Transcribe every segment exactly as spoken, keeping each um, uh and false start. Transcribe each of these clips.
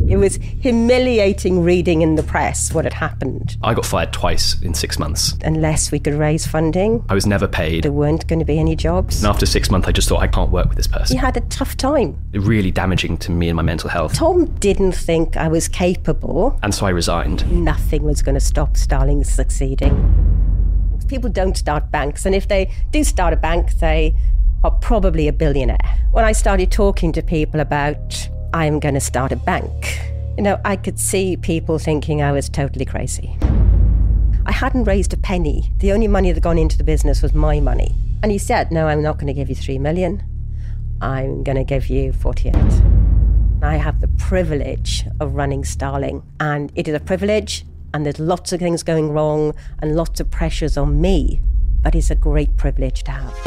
It was humiliating reading in the press what had happened. I got fired twice in six months. Unless we could raise funding. I was never paid. There weren't going to be any jobs. And after six months, I just thought, I can't work with this person. He had a tough time. Really damaging to me and my mental health. Tom didn't think I was capable. And so I resigned. Nothing was going to stop Starling succeeding. People don't start banks, and if they do start a bank, they are probably a billionaire. When I started talking to people about, I'm going to start a bank, you know, I could see people thinking I was totally crazy. I hadn't raised a penny. The only money that had gone into the business was my money. And he said, no, I'm not going to give you three million. I'm going to give you forty-eight. I have the privilege of running Starling, and it is a privilege, and there's lots of things going wrong and lots of pressures on me, but it's a great privilege to have.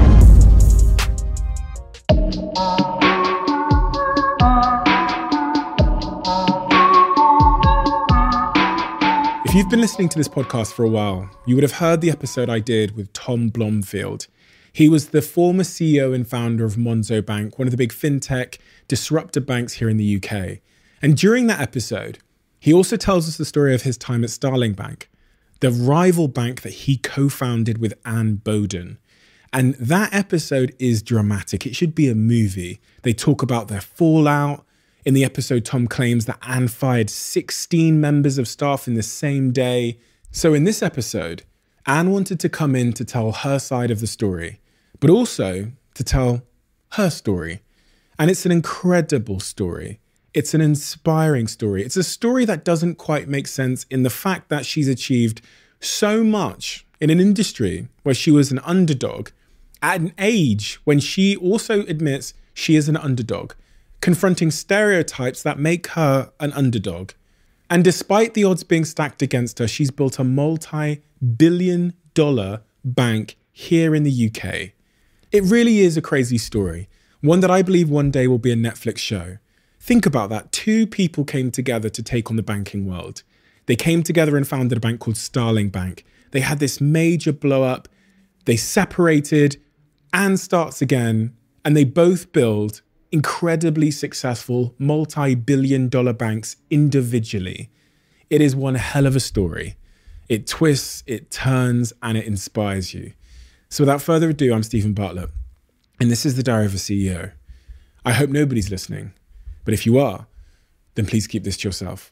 If you've been listening to this podcast for a while, you would have heard the episode I did with Tom Blomfield. He was the former C E O and founder of Monzo Bank, one of the big fintech disruptor banks here in the U K. And during that episode, he also tells us the story of his time at Starling Bank, the rival bank that he co-founded with Anne Boden. And that episode is dramatic. It should be a movie. They talk about their fallout. In the episode, Tom claims that Anne fired sixteen members of staff in the same day. So in this episode, Anne wanted to come in to tell her side of the story, but also to tell her story. And it's an incredible story. It's an inspiring story. It's a story that doesn't quite make sense in the fact that she's achieved so much in an industry where she was an underdog at an age when she also admits she is an underdog, confronting stereotypes that make her an underdog. And despite the odds being stacked against her, she's built a multi-billion dollar bank here in the U K. It really is a crazy story, one that I believe one day will be a Netflix show. Think about that. Two people came together to take on the banking world. They came together and founded a bank called Starling Bank. They had this major blow up. They separated. Anne starts again, and they both build incredibly successful multi-billion dollar banks individually. It is one hell of a story. It twists, it turns, and it inspires you. So without further ado, I'm Stephen Bartlett, and this is the Diary of a C E O. I hope nobody's listening, but if you are, then please keep this to yourself.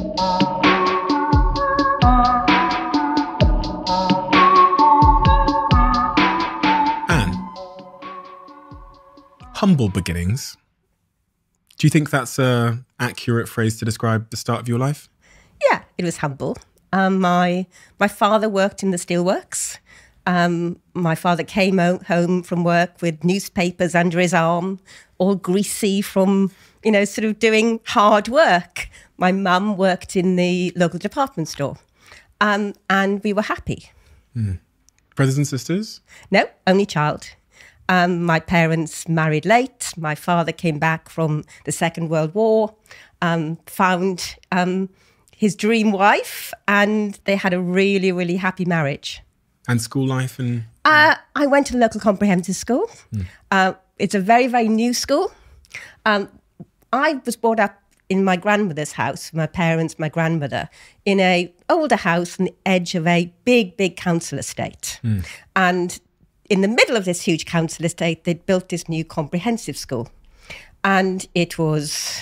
Humble beginnings. Do you think that's an accurate phrase to describe the start of your life? Yeah, it was humble. Um, my my father worked in the steelworks. Um, my father came o- home from work with newspapers under his arm, all greasy from, you know, sort of doing hard work. My mum worked in the local department store, um, and we were happy. Mm. Brothers and sisters? No, only child. Um, my parents married late. My father came back from the Second World War, um, found um, his dream wife, and they had a really, really happy marriage. And school life? and uh, I went to the local comprehensive school. Mm. Uh, it's a very, very new school. Um, I was brought up in my grandmother's house, my parents, my grandmother, in a older house on the edge of a big, big council estate. Mm. And in the middle of this huge council estate, they'd built this new comprehensive school. And it was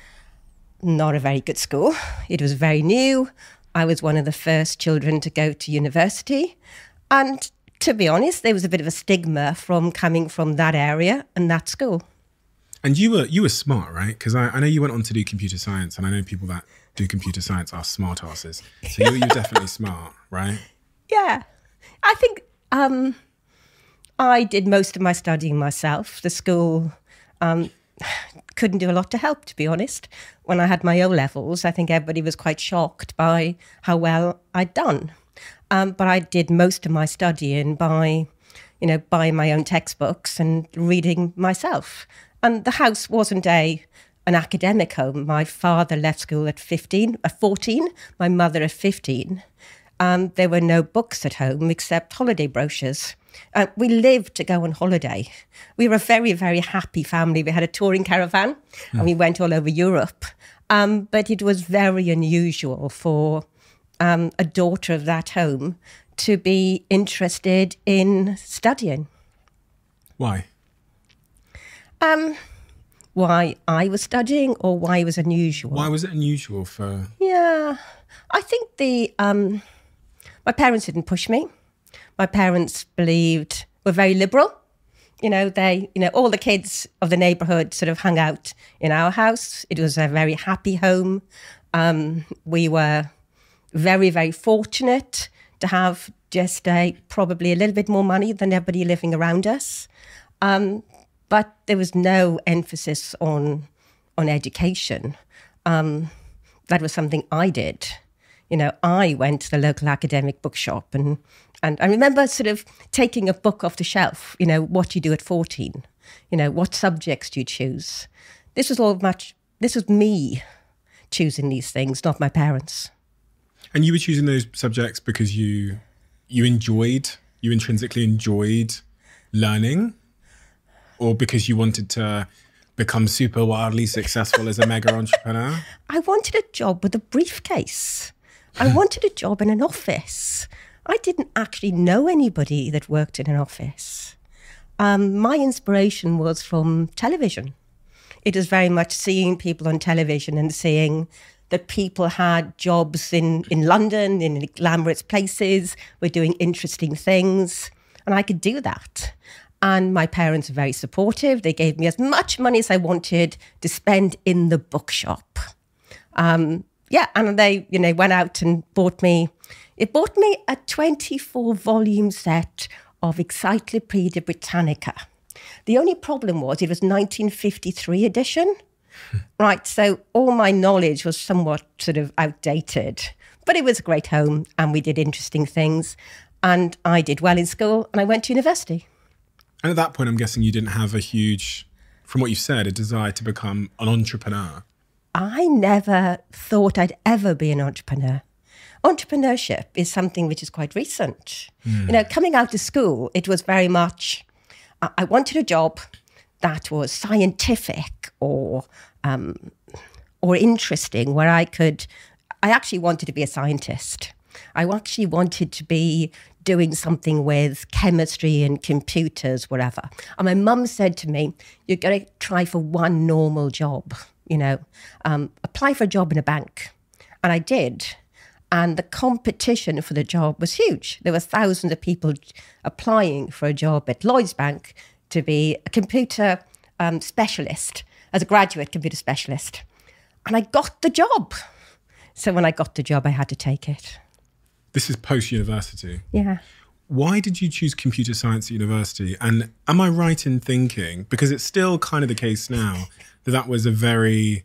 not a very good school. It was very new. I was one of the first children to go to university. And to be honest, there was a bit of a stigma from coming from that area and that school. And you were you were smart, right? Because I, I know you went on to do computer science, and I know people that do computer science are smart asses. So you, you're definitely smart, right? Yeah. I think... Um, I did most of my studying myself. The school um, couldn't do a lot to help, to be honest. When I had my O-levels, I think everybody was quite shocked by how well I'd done. Um, but I did most of my studying by, you know, buying my own textbooks and reading myself. And the house wasn't a an academic home. My father left school at fifteen, at fourteen, my mother at fifteen. Um, there were no books at home except holiday brochures. Uh, we lived to go on holiday. We were a very, very happy family. We had a touring caravan mm. and we went all over Europe. Um, but it was very unusual for um, a daughter of that home to be interested in studying. Why? Um, why I was studying or why it was unusual? Why was it unusual for... Yeah, I think the um, my parents didn't push me. My parents believed, were very liberal. You know, they, you know, all the kids of the neighbourhood sort of hung out in our house. It was a very happy home. Um, we were very, very fortunate to have just a, probably a little bit more money than everybody living around us. Um, but there was no emphasis on on education. Um, that was something I did. You know, I went to the local academic bookshop and and I remember sort of taking a book off the shelf, you know, what you do at fourteen, you know, what subjects do you choose? This was all much, this was me choosing these things, not my parents. And you were choosing those subjects because you you enjoyed, you intrinsically enjoyed learning, or because you wanted to become super wildly successful as a mega entrepreneur? I wanted a job with a briefcase. I wanted a job in an office. I didn't actually know anybody that worked in an office. Um, my inspiration was from television. It was very much seeing people on television and seeing that people had jobs in, in London, in glamorous places, were doing interesting things, and I could do that. And my parents were very supportive. They gave me as much money as I wanted to spend in the bookshop. Um, yeah, and they, you know, went out and bought me, it bought me a twenty-four volume set of Encyclopedia Britannica. The only problem was it was nineteen fifty-three edition. Right, so all my knowledge was somewhat sort of outdated, but it was a great home and we did interesting things and I did well in school and I went to university. And at that point, I'm guessing you didn't have a huge, from what you've said, a desire to become an entrepreneur. I never thought I'd ever be an entrepreneur. Entrepreneurship is something which is quite recent. Mm. You know, coming out of school, it was very much, I wanted a job that was scientific or um, or interesting, where I could, I actually wanted to be a scientist. I actually wanted to be doing something with chemistry and computers, whatever. And my mum said to me, you're going to try for one normal job, you know, um, apply for a job in a bank. And I did. And the competition for the job was huge. There were thousands of people applying for a job at Lloyds Bank to be a computer um, specialist, as a graduate computer specialist. And I got the job. So when I got the job, I had to take it. This is post-university. Yeah. Why did you choose computer science at university? And am I right in thinking, because it's still kind of the case now, that that was a very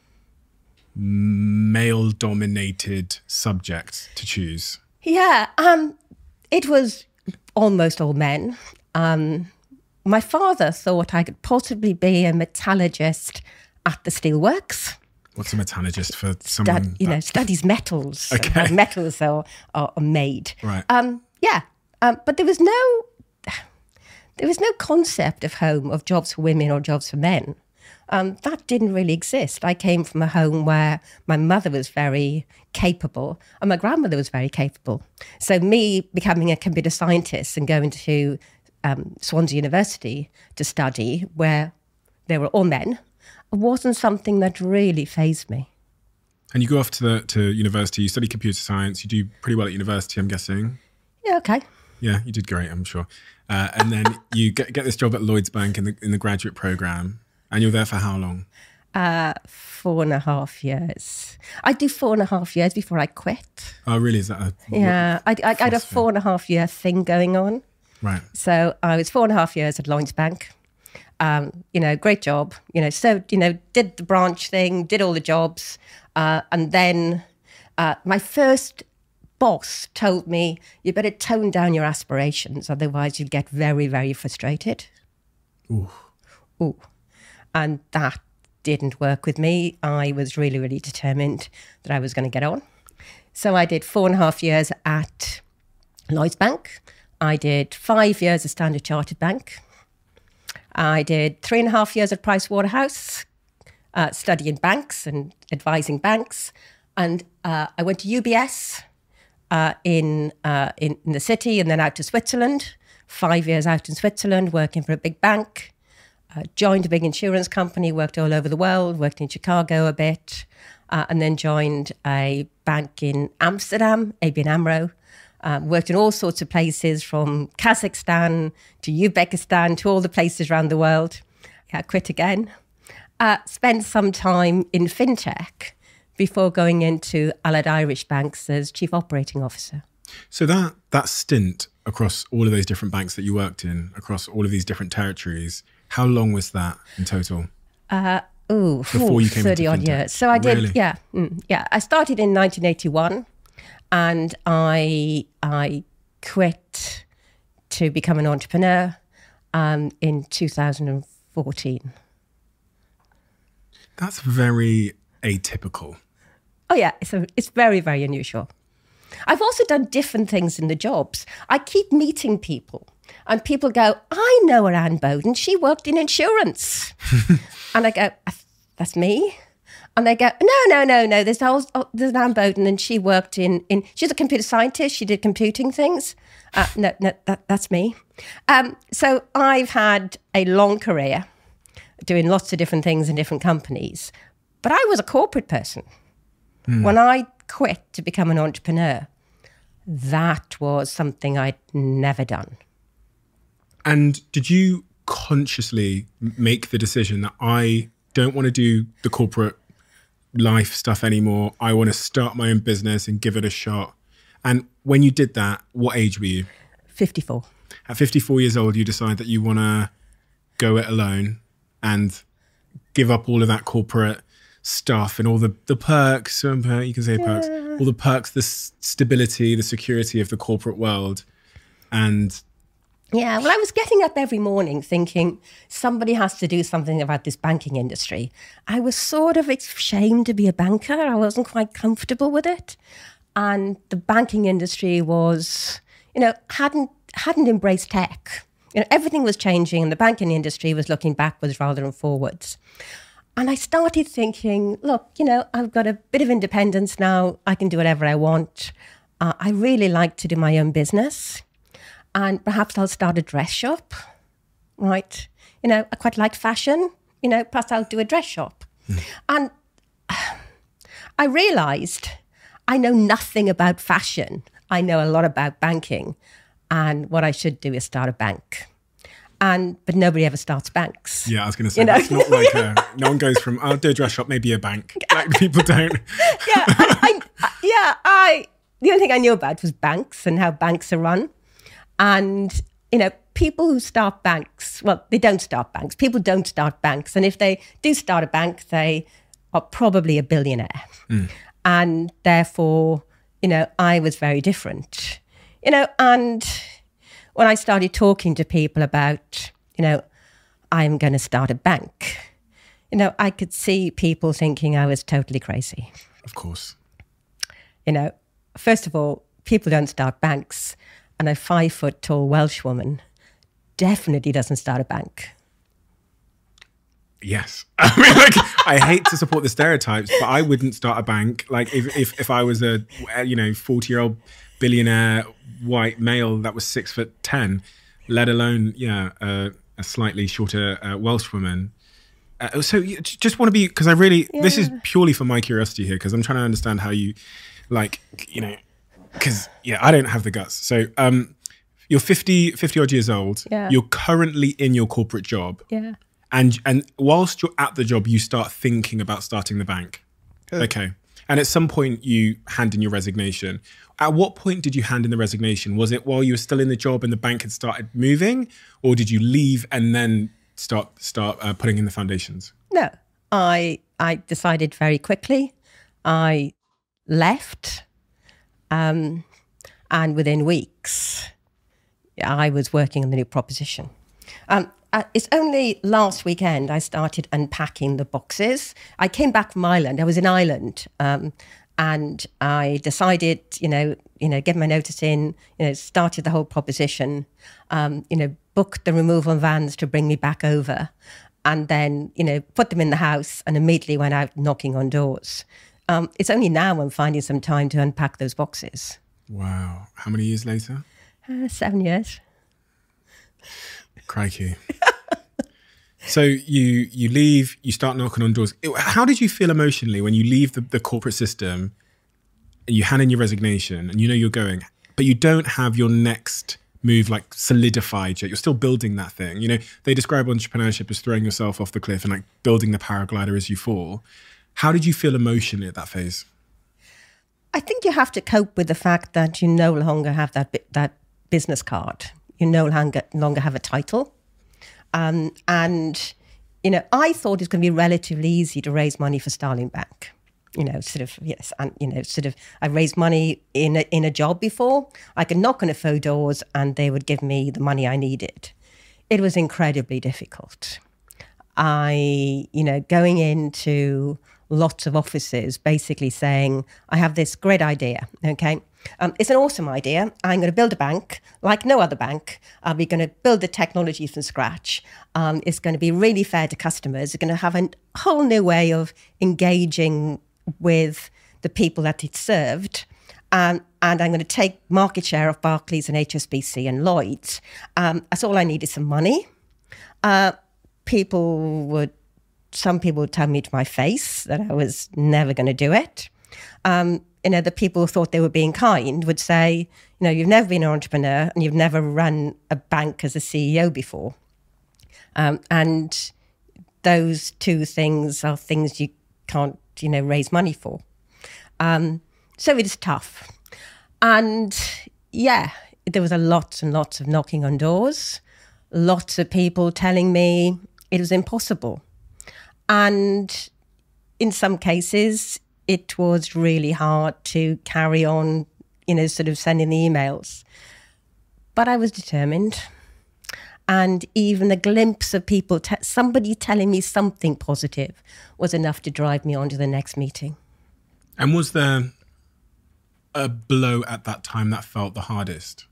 male-dominated subject to choose? Yeah, um, it was almost all men. Um, my father thought I could possibly be a metallurgist at the steelworks. What's a metallurgist for someone? Stud, you know, studies metals. Okay. How metals are, are, are made. Right. Um, yeah, um, but there was no, there was no concept of home of jobs for women or jobs for men. Um, that didn't really exist. I came from a home where my mother was very capable and my grandmother was very capable. So me becoming a computer scientist and going to um, Swansea University to study, where they were all men, wasn't something that really fazed me. And you go off to the to university, you study computer science, you do pretty well at university, I'm guessing. Yeah, okay. Yeah, you did great, I'm sure. Uh, and then you get, get this job at Lloyds Bank in the in the graduate programme. And you're there for how long? Uh, four and a half years. I do four and a half years before I quit. Oh, really? Is that a... Yeah, I, I, I had a four and a half year thing going on. Right. So I was four and a half years at Lloyds Bank. Um, you know, great job. You know, so, you know, did the branch thing, did all the jobs. Uh, and then uh, my first boss told me, you better tone down your aspirations, otherwise you'll get very, very frustrated. Ooh. Ooh. And that didn't work with me. I was really, really determined that I was going to get on. So I did four and a half years at Lloyds Bank. I did five years at Standard Chartered Bank. I did three and a half years at Price Waterhouse. uh, studying banks and advising banks. And uh, I went to U B S uh, in, uh, in in the city, and then out to Switzerland. Five years out in Switzerland, working for a big bank. Uh, joined a big insurance company, worked all over the world, worked in Chicago a bit, uh, and then joined a bank in Amsterdam, A B N AMRO. Um, worked in all sorts of places, from Kazakhstan to Uzbekistan to all the places around the world. Yeah, quit again. Uh, spent some time in fintech before going into Allied Irish Banks as Chief Operating Officer. So that that stint across all of those different banks that you worked in, across all of these different territories, how long was that in total? Uh, ooh, Before you came thirty into odd fintech? years. So I did, Really? yeah, mm, yeah. I started in nineteen eighty-one, and I I quit to become an entrepreneur um, in two thousand fourteen. That's very atypical. Oh yeah, it's a, it's very very unusual. I've also done different things in the jobs. I keep meeting people, and people go, I know her, Anne Bowden, she worked in insurance. And I go, that's me? And they go, no, no, no, no, there's, all, oh, there's Anne Bowden, and she worked in, in, she's a computer scientist, she did computing things. Uh, no, no, that, that's me. Um, so I've had a long career doing lots of different things in different companies, but I was a corporate person. Mm. When I quit to become an entrepreneur, that was something I'd never done. And did you consciously make the decision that I don't want to do the corporate life stuff anymore, I want to start my own business and give it a shot? And when you did that, what age were you? fifty-four. At fifty-four years old, you decide that you want to go it alone and give up all of that corporate stuff and all the, the perks, um, you can say yeah. perks, all the perks, the s- stability, the security of the corporate world. And yeah, well, I was getting up every morning thinking somebody has to do something about this banking industry. I was sort of ashamed to be a banker. I wasn't quite comfortable with it. And the banking industry was, you know, hadn't hadn't embraced tech. You know, everything was changing, and the banking industry was looking backwards rather than forwards. And I started thinking, look, you know, I've got a bit of independence now. I can do whatever I want. Uh, I really like to do my own business. And perhaps I'll start a dress shop, right? You know, I quite like fashion. You know, perhaps I'll do a dress shop. Mm. And I realised I know nothing about fashion. I know a lot about banking. And what I should do is start a bank. And but nobody ever starts banks. Yeah, I was going to say, you know? That's not like a, no one goes from, I'll do a dress shop, maybe a bank. Like, people don't. yeah, I, I, yeah, I, the only thing I knew about was banks and how banks are run. And, you know, people who start banks, well, they don't start banks. People don't start banks. And if they do start a bank, they are probably a billionaire. Mm. And therefore, you know, I was very different. You know, and when I started talking to people about, you know, I'm going to start a bank, you know, I could see people thinking I was totally crazy. Of course. You know, first of all, people don't start banks. And a five foot tall Welsh woman definitely doesn't start a bank. Yes. I mean, like, I hate to support the stereotypes, but I wouldn't start a bank. Like, if if, if I was a, you know, forty-year-old billionaire white male that was six foot ten, let alone, yeah, uh, a slightly shorter uh, Welsh woman. Uh, so you just want to be, because I really, yeah. This is purely for my curiosity here, because I'm trying to understand how you, like, you know, because, yeah, I don't have the guts. So um, you're fifty, fifty odd years old. Yeah. You're currently in your corporate job. Yeah. And and whilst you're at the job, you start thinking about starting the bank. Good. Okay. And at some point, you hand in your resignation. At what point did you hand in the resignation? Was it while you were still in the job and the bank had started moving? Or did you leave and then start start uh, putting in the foundations? No. I I decided very quickly. I left. Um, and within weeks, I was working on the new proposition. Um, uh, it's only last weekend I started unpacking the boxes. I came back from Ireland. I was in Ireland, um, and I decided, you know, you know, get my notice in. You know, started the whole proposition. Um, you know, booked the removal vans to bring me back over, and then, you know, put them in the house and immediately went out knocking on doors. Um, it's only now I'm finding some time to unpack those boxes. Wow. How many years later? Uh, seven years. Crikey. So you you leave, you start knocking on doors. How did you feel emotionally when you leave the, the corporate system and you hand in your resignation and you know you're going, but you don't have your next move like solidified yet? You're still building that thing. You know, they describe entrepreneurship as throwing yourself off the cliff and like building the paraglider as you fall. How did you feel emotionally at that phase? I think you have to cope with the fact that you no longer have that that business card. You no longer longer have a title, um, and you know I thought it was going to be relatively easy to raise money for Starling Bank. You know, sort of yes, and you know, sort of I raised money in a, in a job before. I could knock on a few doors and they would give me the money I needed. It was incredibly difficult. I, you know, going into lots of offices basically saying, I have this great idea, okay? Um, it's an awesome idea. I'm going to build a bank like no other bank. Uh, we're going to build the technology from scratch. Um, it's going to be really fair to customers. It's going to have a whole new way of engaging with the people that it served. Um, and I'm going to take market share of Barclays and H S B C and Lloyds. Um, that's all I need is some money. Uh, people would Some people would tell me to my face that I was never going to do it. Um, you know, the people who thought they were being kind would say, you know, you've never been an entrepreneur and you've never run a bank as a C E O before. Um, and those two things are things you can't, you know, raise money for. Um, so it is tough. And yeah, there was a lot and lots of knocking on doors, lots of people telling me it was impossible. And in some cases, it was really hard to carry on, you know, sort of sending the emails. But I was determined. And even a glimpse of people, te- somebody telling me something positive was enough to drive me on to the next meeting. And was there a blow at that time that felt the hardest?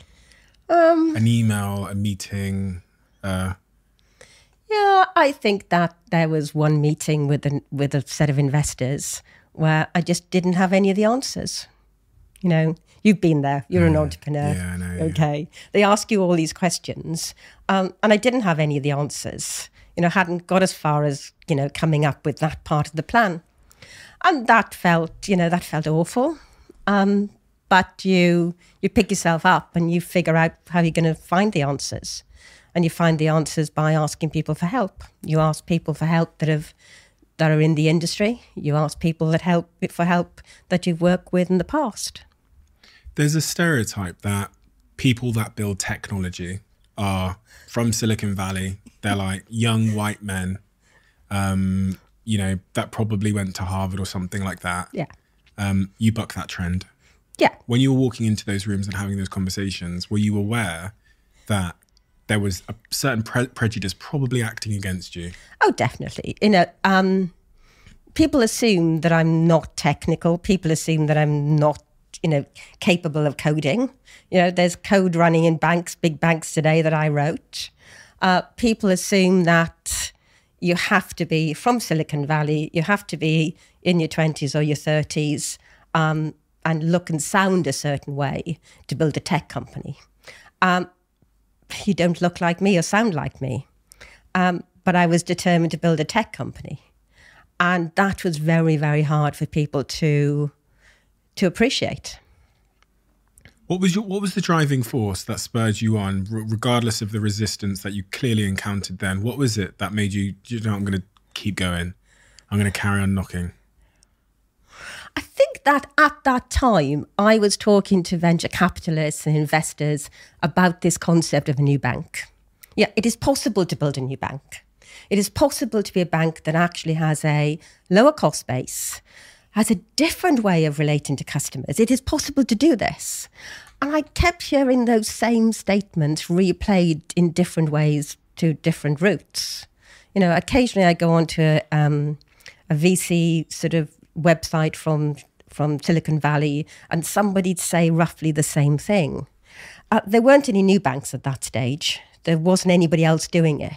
Um, An email, a meeting, uh Yeah, I think that there was one meeting with a, with a set of investors where I just didn't have any of the answers. You know, you've been there. You're an entrepreneur. Yeah, I know. Yeah. Okay. They ask you all these questions, um, and I didn't have any of the answers. You know, hadn't got as far as, you know, coming up with that part of the plan. And that felt, you know, that felt awful. Um, but you you pick yourself up and you figure out how you're going to find the answers. And you find the answers by asking people for help. You ask people for help that have that are in the industry. You ask people that help for help that you've worked with in the past. There's a stereotype that people that build technology are from Silicon Valley. They're like young white men, um, you know, that probably went to Harvard or something like that. Yeah. Um, you buck that trend. Yeah. When you were walking into those rooms and having those conversations, were you aware that there was a certain pre- prejudice probably acting against you? Oh, definitely. You know, um, people assume that I'm not technical. People assume that I'm not, you know, capable of coding. You know, there's code running in banks, big banks today that I wrote. Uh, people assume that you have to be from Silicon Valley, you have to be in your twenties or your thirties um, and look and sound a certain way to build a tech company. Um, you don't look like me or sound like me. Um, but I was determined to build a tech company. And that was very, very hard for people to to appreciate. What was your, what was the driving force that spurred you on, r- regardless of the resistance that you clearly encountered then? What was it that made you, you know, I'm going to keep going. I'm going to carry on knocking. I think that at that time, I was talking to venture capitalists and investors about this concept of a new bank. Yeah, it is possible to build a new bank. It is possible to be a bank that actually has a lower cost base, has a different way of relating to customers. It is possible to do this. And I kept hearing those same statements replayed in different ways to different routes. You know, occasionally I go onto a, um, a V C sort of website from from Silicon Valley and somebody'd say roughly the same thing. Uh, there weren't any new banks at that stage. There wasn't anybody else doing it.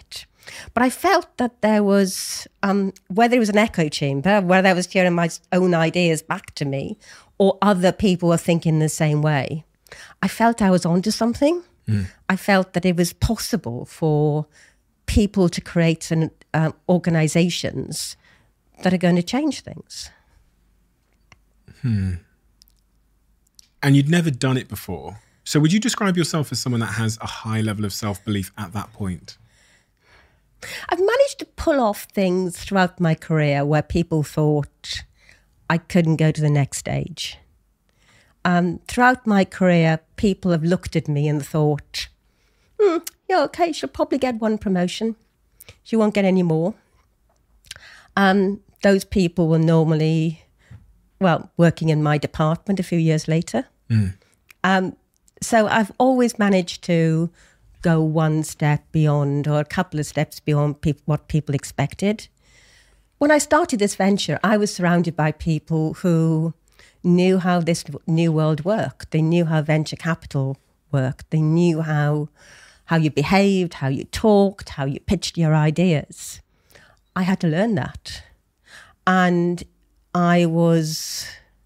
But I felt that there was, um, whether it was an echo chamber, whether I was hearing my own ideas back to me, or other people were thinking the same way, I felt I was onto something. Mm. I felt that it was possible for people to create an, uh, organizations that are going to change things. Hmm. And you'd never done it before. So would you describe yourself as someone that has a high level of self-belief at that point? I've managed to pull off things throughout my career where people thought I couldn't go to the next stage. Um, throughout my career, people have looked at me and thought, hmm, yeah, okay, she'll probably get one promotion. She won't get any more. Um, those people will normally, well, working in my department a few years later. Mm. Um, so I've always managed to go one step beyond, or a couple of steps beyond pe- what people expected. When I started this venture, I was surrounded by people who knew how this new world worked. They knew how venture capital worked. They knew how how you behaved, how you talked, how you pitched your ideas. I had to learn that. And I was,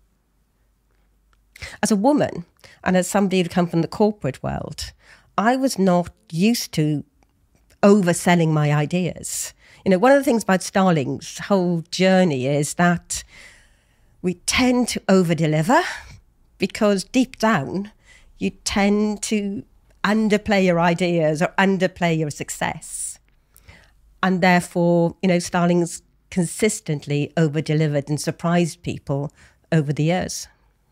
as a woman, and as somebody who'd come from the corporate world, I was not used to overselling my ideas. You know, one of the things about Starling's whole journey is that we tend to over-deliver because deep down, you tend to underplay your ideas or underplay your success. And therefore, you know, Starling's consistently over-delivered and surprised people over the years.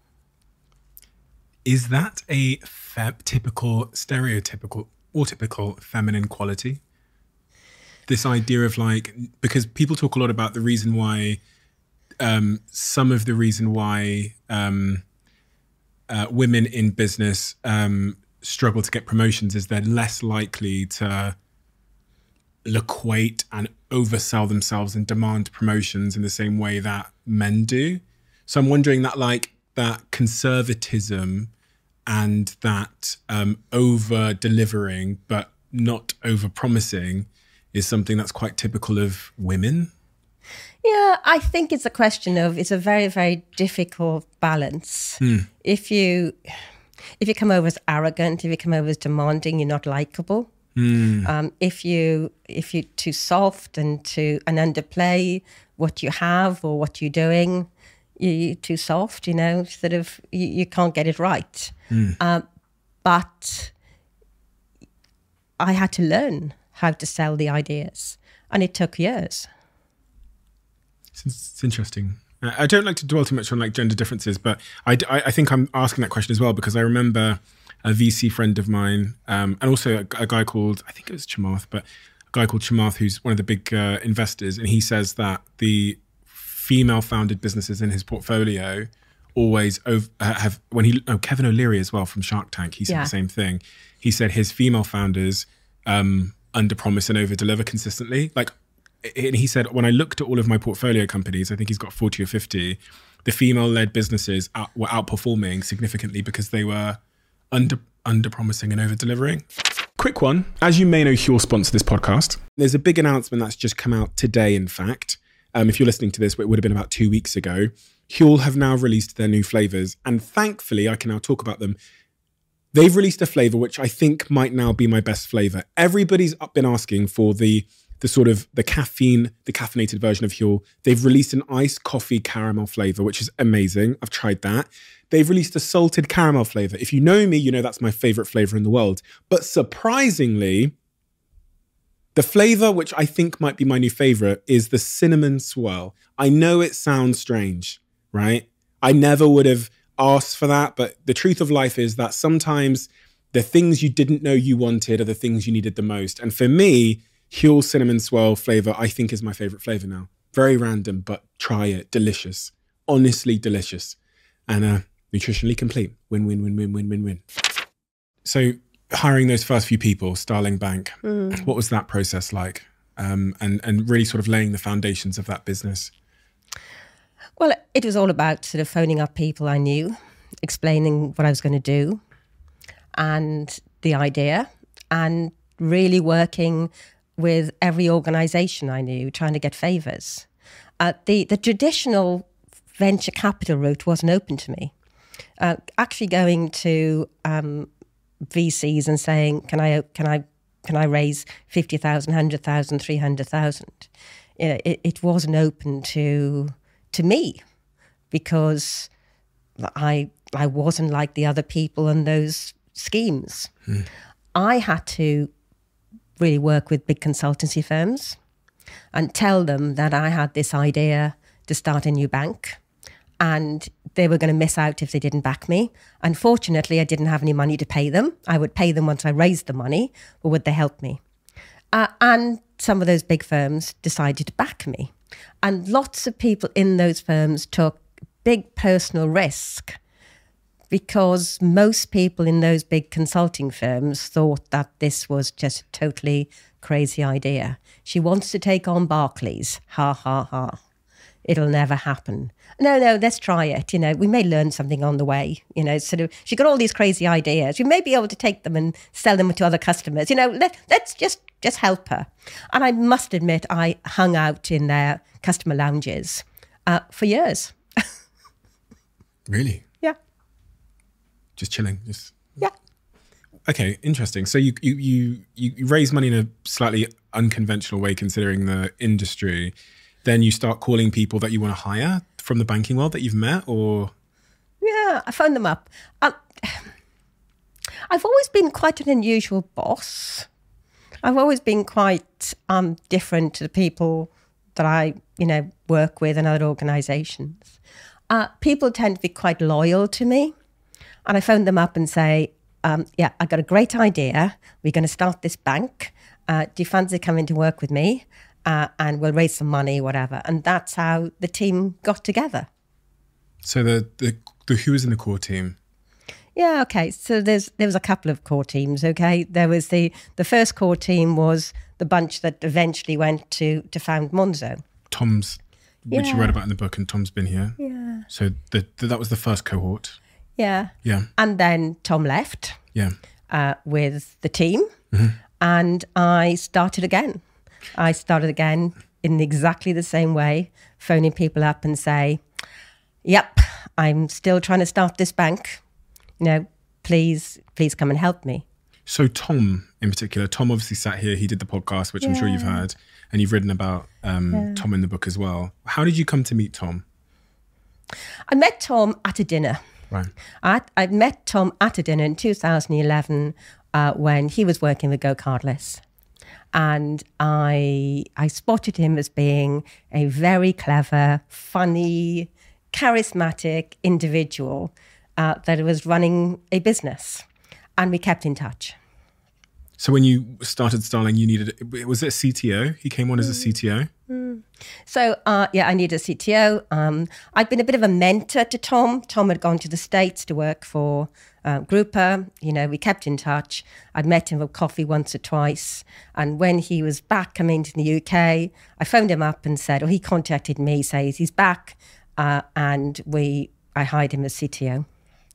Is that a fe- typical, stereotypical, or typical feminine quality? This idea of like, because people talk a lot about the reason why, um, some of the reason why um, uh, women in business um, struggle to get promotions is they're less likely to equate and oversell themselves and demand promotions in the same way that men do. So I'm wondering that like, that conservatism and that um, over delivering but not over promising is something that's quite typical of women. Yeah, I think it's a question of, it's a very, very difficult balance. Mm. If you if you come over as arrogant, if you come over as demanding, you're not likable. Mm. Um, if you if you're too soft and to and underplay what you have or what you're doing, you're too soft, you know, sort of, you, you can't get it right. Mm. Um, but I had to learn how to sell the ideas, and it took years. It's, it's interesting. I don't like to dwell too much on like gender differences, but I, I, I think I'm asking that question as well because I remember a V C friend of mine, um, and also a, a guy called, I think it was Chamath, but a guy called Chamath, who's one of the big uh, investors, and he says that the female-founded businesses in his portfolio always over, uh, have, when he, oh, Kevin O'Leary as well from Shark Tank, he said yeah. the same thing. He said his female founders um, under-promise and over-deliver consistently. Like, and he said, when I looked at all of my portfolio companies, I think he's got forty or fifty, the female-led businesses out, were outperforming significantly because they were under under-promising and over-delivering. Quick one. As you may know, Huel sponsor this podcast. There's a big announcement that's just come out today, in fact. Um, if you're listening to this, it would have been about two weeks ago. Huel have now released their new flavors, and thankfully, I can now talk about them. They've released a flavor which I think might now be my best flavor. Everybody's been asking for the the sort of the caffeine, the caffeinated version of Huel. They've released an iced coffee caramel flavor, which is amazing. I've tried that. They've released a salted caramel flavor. If you know me, you know that's my favorite flavor in the world. But surprisingly, the flavor, which I think might be my new favorite, is the cinnamon swirl. I know it sounds strange, right? I never would have asked for that, but the truth of life is that sometimes the things you didn't know you wanted are the things you needed the most. And for me, Huel cinnamon swirl flavor, I think is my favorite flavor now. Very random, but try it. Delicious. Honestly delicious. And uh, nutritionally complete. Win, win, win, win, win, win, win. So hiring those first few people, Starling Bank, mm. what was that process like? Um, and, and really sort of laying the foundations of that business? Well, it was all about sort of phoning up people I knew, explaining what I was going to do and the idea, and really working with every organisation I knew, trying to get favours. Uh, the, the traditional venture capital route wasn't open to me. Uh, actually going to um, V Cs and saying, can I, can I, can I raise fifty thousand, one hundred thousand, three hundred thousand? You know, it, it wasn't open to to me because I I wasn't like the other people in those schemes. Hmm. I had to really work with big consultancy firms and tell them that I had this idea to start a new bank and they were going to miss out if they didn't back me. Unfortunately, I didn't have any money to pay them. I would pay them once I raised the money, but would they help me? Uh, and some of those big firms decided to back me. And lots of people in those firms took big personal risk because most people in those big consulting firms thought that this was just a totally crazy idea. She wants to take on Barclays. Ha, ha, ha. It'll never happen. No, no, let's try it. You know, we may learn something on the way. You know, sort of, she got all these crazy ideas. We may be able to take them and sell them to other customers. You know, let, let's just, just help her. And I must admit, I hung out in their customer lounges uh, for years. Really? Yeah. Just chilling. Just yeah. Okay, interesting. So you you you you raise money in a slightly unconventional way, considering the industry. Then you start calling people that you want to hire from the banking world that you've met, or? Yeah, I phoned them up. Um, I've always been quite an unusual boss. I've always been quite um, different to the people that I, you know, work with in other organisations. Uh, people tend to be quite loyal to me. And I phoned them up and say, um, yeah, I got a great idea. We're going to start this bank. Uh, do you fancy coming to work with me? Uh, and we'll raise some money, whatever. And that's how the team got together. So the, the, the who was in the core team? Yeah, okay. So there's there was a couple of core teams, okay? There was the, the first core team was the bunch that eventually went to, to found Monzo. Tom's, which yeah. you read about in the book, and Tom's been here. Yeah. So the, the, that was the first cohort. Yeah. Yeah. And then Tom left. Yeah. Uh, with the team. Mm-hmm. And I started again. I started again in exactly the same way, phoning people up and say, yep, I'm still trying to start this bank. You know, please, please come and help me. So Tom in particular, Tom obviously sat here, he did the podcast, which yeah. I'm sure you've heard, and you've written about um, yeah. Tom in the book as well. How did you come to meet Tom? I met Tom at a dinner. Right. I, I met Tom at a dinner in two thousand eleven uh, when he was working with Go Cardless. And I I spotted him as being a very clever, funny, charismatic individual uh, that was running a business. And we kept in touch. So when you started Starling, you needed, was it a C T O? He came on as a C T O? Mm. So, uh, yeah, I needed a C T O. Um, I'd been a bit of a mentor to Tom. Tom had gone to the States to work for uh, Grouper. You know, we kept in touch. I'd met him for coffee once or twice. And when he was back coming to the U K, I phoned him up and said, or he contacted me, says he's back. Uh, and we, I hired him as C T O.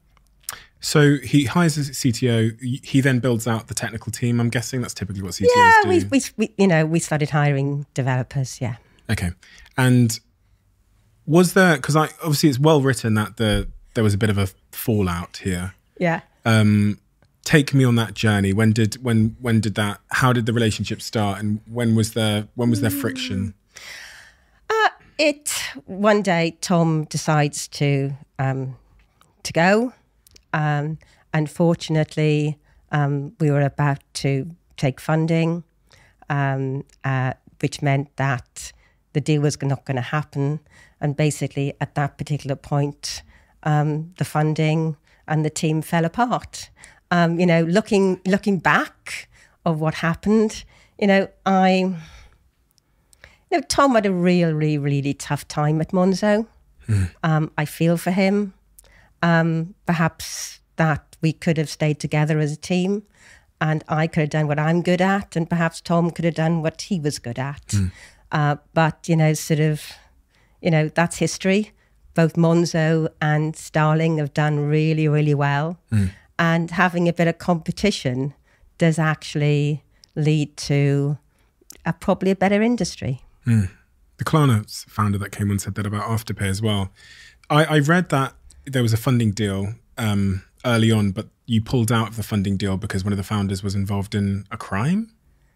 So he hires a C T O. He then builds out the technical team. I'm guessing that's typically what C T Os yeah, do. Yeah, we, we, we, you know, we started hiring developers. Yeah. Okay. And was there, because I obviously it's well written that the there was a bit of a fallout here. Yeah. Um, take me on that journey. When did when when did that? How did the relationship start? And when was there when was there friction? Uh, it one day Tom decides to um, to go. Um, unfortunately, um, we were about to take funding, um, uh, which meant that the deal was not going to happen. And basically, at that particular point, um, the funding and the team fell apart. Um, you know, looking looking back of what happened, you know, I, you know, Tom had a really, really, really tough time at Monzo. Mm. Um, I feel for him. Um, perhaps that we could have stayed together as a team and I could have done what I'm good at and perhaps Tom could have done what he was good at. Mm. Uh, but, you know, sort of, you know, that's history. Both Monzo and Starling have done really, really well. Mm. And having a bit of competition does actually lead to a, probably a better industry. Mm. The Klarna founder that came on said that about Afterpay as well. I, I read that there was a funding deal um, early on, but you pulled out of the funding deal because one of the founders was involved in a crime?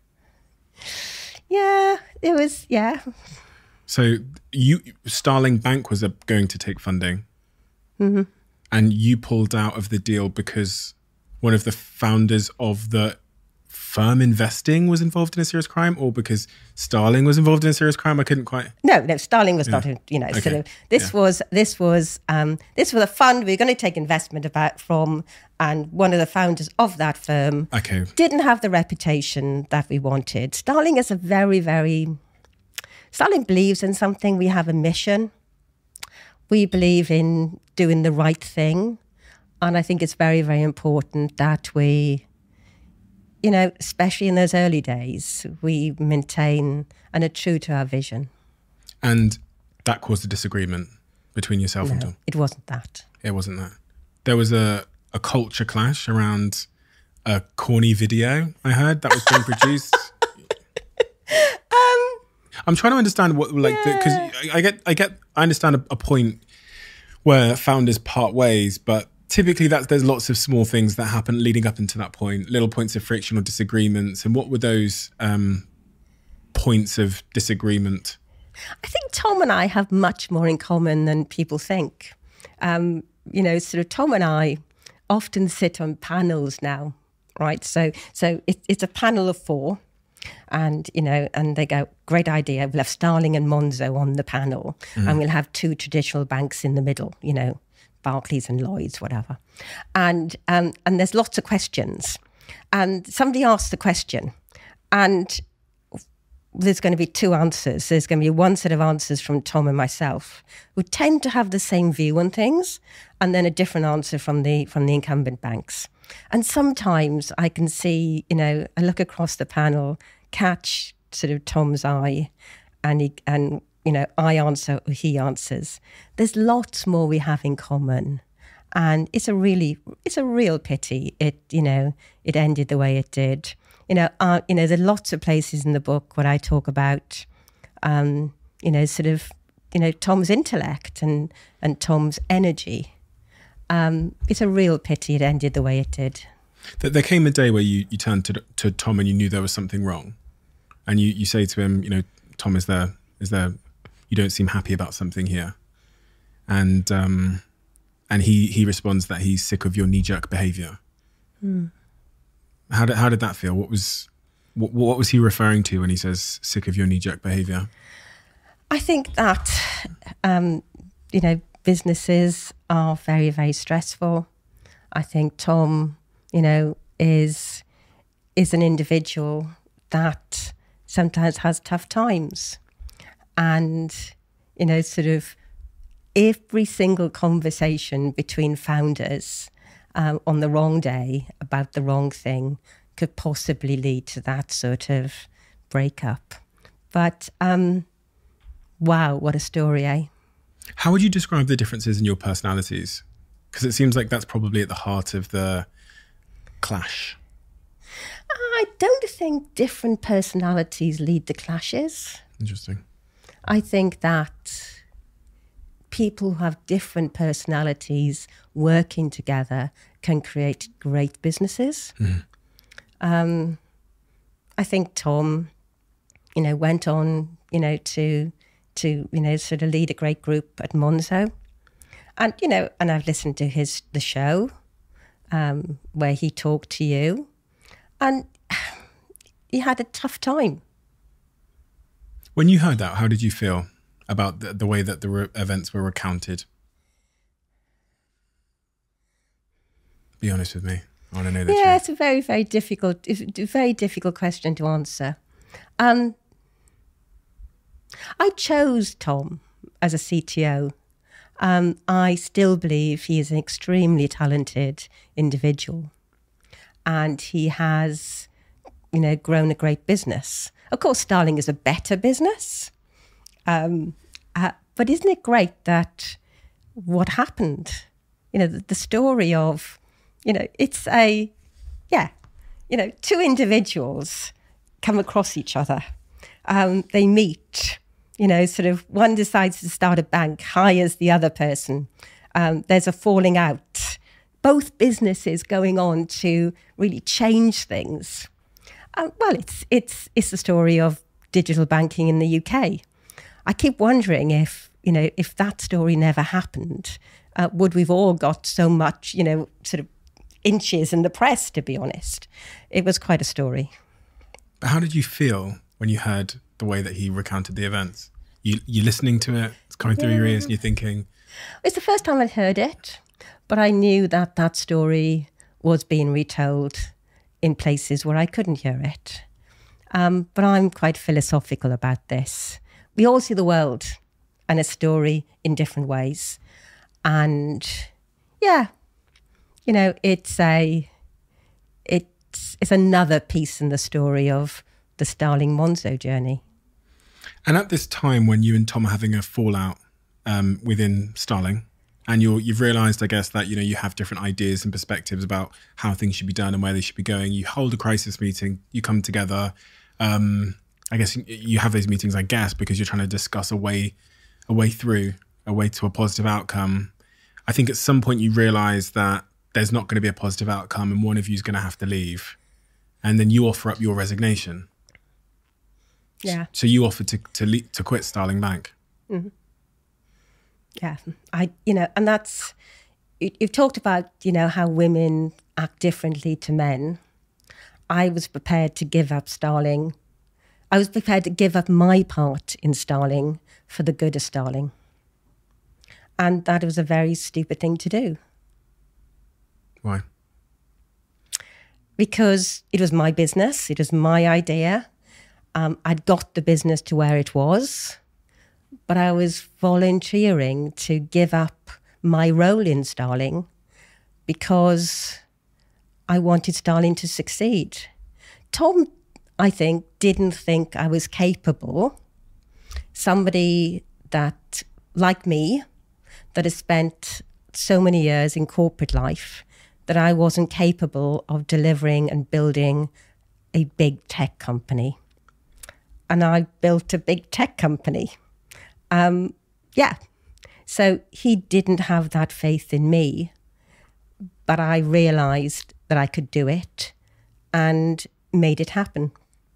Yeah, it was, yeah. So you Starling Bank was going to take funding, mm-hmm. and you pulled out of the deal because one of the founders of the firm investing was involved in a serious crime, or because Starling was involved in a serious crime? I couldn't quite. No, no, Starling was Yeah. not. A, you know, Okay. sort of. This Yeah. was this was um, this was a fund we were going to take investment about from, and one of the founders of that firm Okay. didn't have the reputation that we wanted. Starling is a very, very. Starling believes in something. We have a mission. We believe in doing the right thing, and I think it's very, very important that we, you know, especially in those early days, we maintain and are true to our vision. And that caused a disagreement between yourself and No, Tom. it wasn't that. It wasn't that. There was a, a culture clash around a corny video I heard that was being produced. Um, I'm trying to understand what, like, because Yeah. I, I get, I get, I understand a, a point where founders part ways, but typically that's there's lots of small things that happen leading up into that point, little points of friction or disagreements. And what were those um, points of disagreement? I think Tom and I have much more in common than people think. Um, you know, sort of Tom and I often sit on panels now, right? So, so it, it's a panel of four. And, you know, and they go, great idea. We'll have Starling and Monzo on the panel, mm-hmm. and we'll have two traditional banks in the middle, you know, Barclays and Lloyds, whatever. And um, and there's lots of questions. And somebody asks the question, and there's going to be two answers. There's going to be one set of answers from Tom and myself, who tend to have the same view on things, and then a different answer from the from the incumbent banks. And sometimes I can see, you know, I look across the panel, catch sort of Tom's eye, and he, and you know, I answer or he answers. There's lots more we have in common, and it's a really, it's a real pity it, you know, it ended the way it did. You know, uh, you know, there are lots of places in the book where I talk about, um, you know, sort of, you know, Tom's intellect and and Tom's energy. Um, it's a real pity it ended the way it did. There came a day where you, you turned to to Tom and you knew there was something wrong, and you, you say to him, you know, Tom, is there is there, you don't seem happy about something here, and um, and he he responds that he's sick of your knee jerk behaviour. Mm. How did how did that feel? What was what, what was he referring to when he says sick of your knee jerk behaviour? I think that um, you know, businesses are very, very stressful. I think Tom, you know, is is an individual that sometimes has tough times. And, you know, sort of every single conversation between founders um, on the wrong day about the wrong thing could possibly lead to that sort of breakup. But, um, wow, what a story, eh? How would you describe the differences in your personalities? Because it seems like that's probably at the heart of the clash. I don't think different personalities lead to clashes. Interesting. I think that people who have different personalities working together can create great businesses. Mm. Um, I think Tom, you know, went on, you know, to to you know sort of lead a great group at Monzo, and you know, and I've listened to his the show um, where he talked to you, and he had a tough time. When you heard that, how did you feel about the, the way that the re- events were recounted? Be honest with me. I want to know the Yeah, truth. it's a very, very difficult, it's a very difficult question to answer. Um, I chose Tom as a C T O. Um, I still believe he is an extremely talented individual, and he has, you know, grown a great business. Of course, Starling is a better business, um, uh, but isn't it great that what happened? You know, the, the story of, you know, it's a, yeah, you know, two individuals come across each other Um, they meet, you know, sort of one decides to start a bank, hires the other person. Um, there's a falling out. Both businesses going on to really change things. Uh, well, it's it's it's the story of digital banking in the U K. I keep wondering if, you know, if that story never happened, uh, would we've all got so much, you know, sort of inches in the press, to be honest. It was quite a story. But how did you feel when you heard the way that he recounted the events? You, you're listening to it, it's coming through yeah. your ears, and you're thinking... It's the first time I'd heard it, but I knew that that story was being retold in places where I couldn't hear it. Um, but I'm quite philosophical about this. We all see the world and a story in different ways. And yeah, you know, it's a it's it's another piece in the story of the Starling Monzo journey. And at this time when you and Tom are having a fallout um, within Starling, and you're, you've realised, I guess, that, you know, you have different ideas and perspectives about how things should be done and where they should be going. You hold a crisis meeting, you come together. Um, I guess you have those meetings, I guess, because you're trying to discuss a way, a way through, a way to a positive outcome. I think at some point you realise that there's not going to be a positive outcome and one of you is going to have to leave. And then you offer up your resignation. Yeah. So you offered to to, le- to quit Starling Bank. Mm-hmm. Yeah, I, you know, and that's, you, you've talked about, you know, how women act differently to men. I was prepared to give up Starling. I was prepared to give up my part in Starling for the good of Starling. And that was a very stupid thing to do. Why? Because it was my business. It was my idea. Um, I'd got the business to where it was. But I was volunteering to give up my role in Starling because I wanted Starling to succeed. Tom, I think, didn't think I was capable. Somebody that, like me, that has spent so many years in corporate life, that I wasn't capable of delivering and building a big tech company. And I built a big tech company. Um, yeah, so he didn't have that faith in me, but I realised that I could do it and made it happen.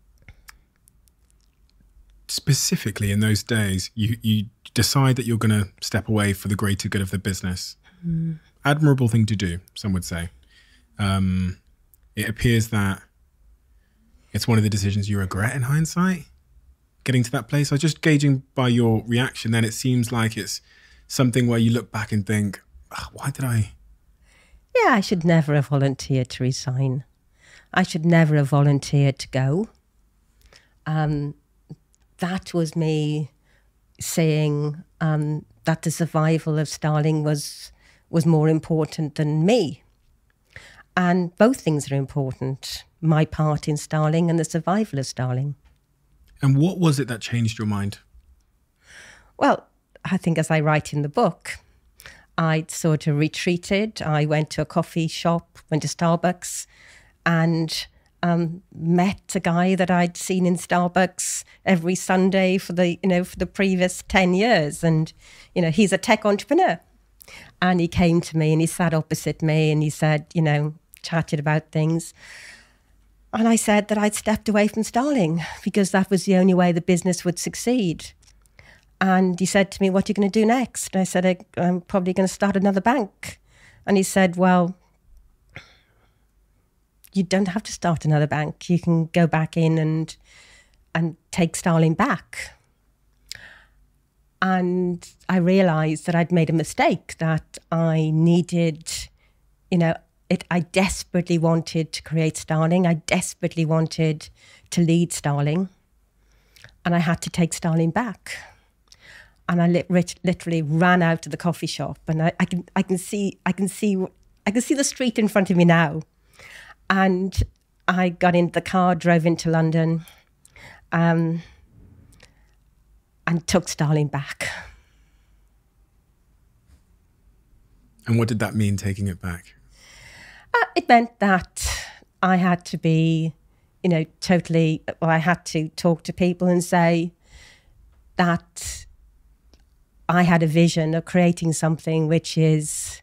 Specifically in those days, you, you decide that you're going to step away for the greater good of the business. Mm. Admirable thing to do, some would say. Um, it appears that it's one of the decisions you regret in hindsight. Getting to that place, I was just gauging by your reaction, then it seems like it's something where you look back and think, oh, why did I? Yeah, I should never have volunteered to resign. I should never have volunteered to go. Um, that was me saying um, that the survival of Starling was was more important than me. And both things are important, my part in Starling and the survival of Starling. And what was it that changed your mind? Well, I think as I write in the book, I sort of retreated. I went to a coffee shop, went to Starbucks, and um, met a guy that I'd seen in Starbucks every Sunday for the, you know, for the previous ten years. And, you know, he's a tech entrepreneur. And he came to me and he sat opposite me and he said, you know, chatted about things. And I said that I'd stepped away from Starling because that was the only way the business would succeed. And he said to me, what are you going to do next? And I said, I, I'm probably going to start another bank. And he said, well, you don't have to start another bank. You can go back in and and take Starling back. And I realised that I'd made a mistake, that I needed, you know, It, I desperately wanted to create Starling. I desperately wanted to lead Starling. And I had to take Starling back. And I lit, literally ran out of the coffee shop. And I, I can I can see I can see I can see the street in front of me now. And I got into the car, drove into London, um, and took Starling back. And what did that mean, taking it back? Uh, it meant that I had to be, you know, totally, well, I had to talk to people and say that I had a vision of creating something which is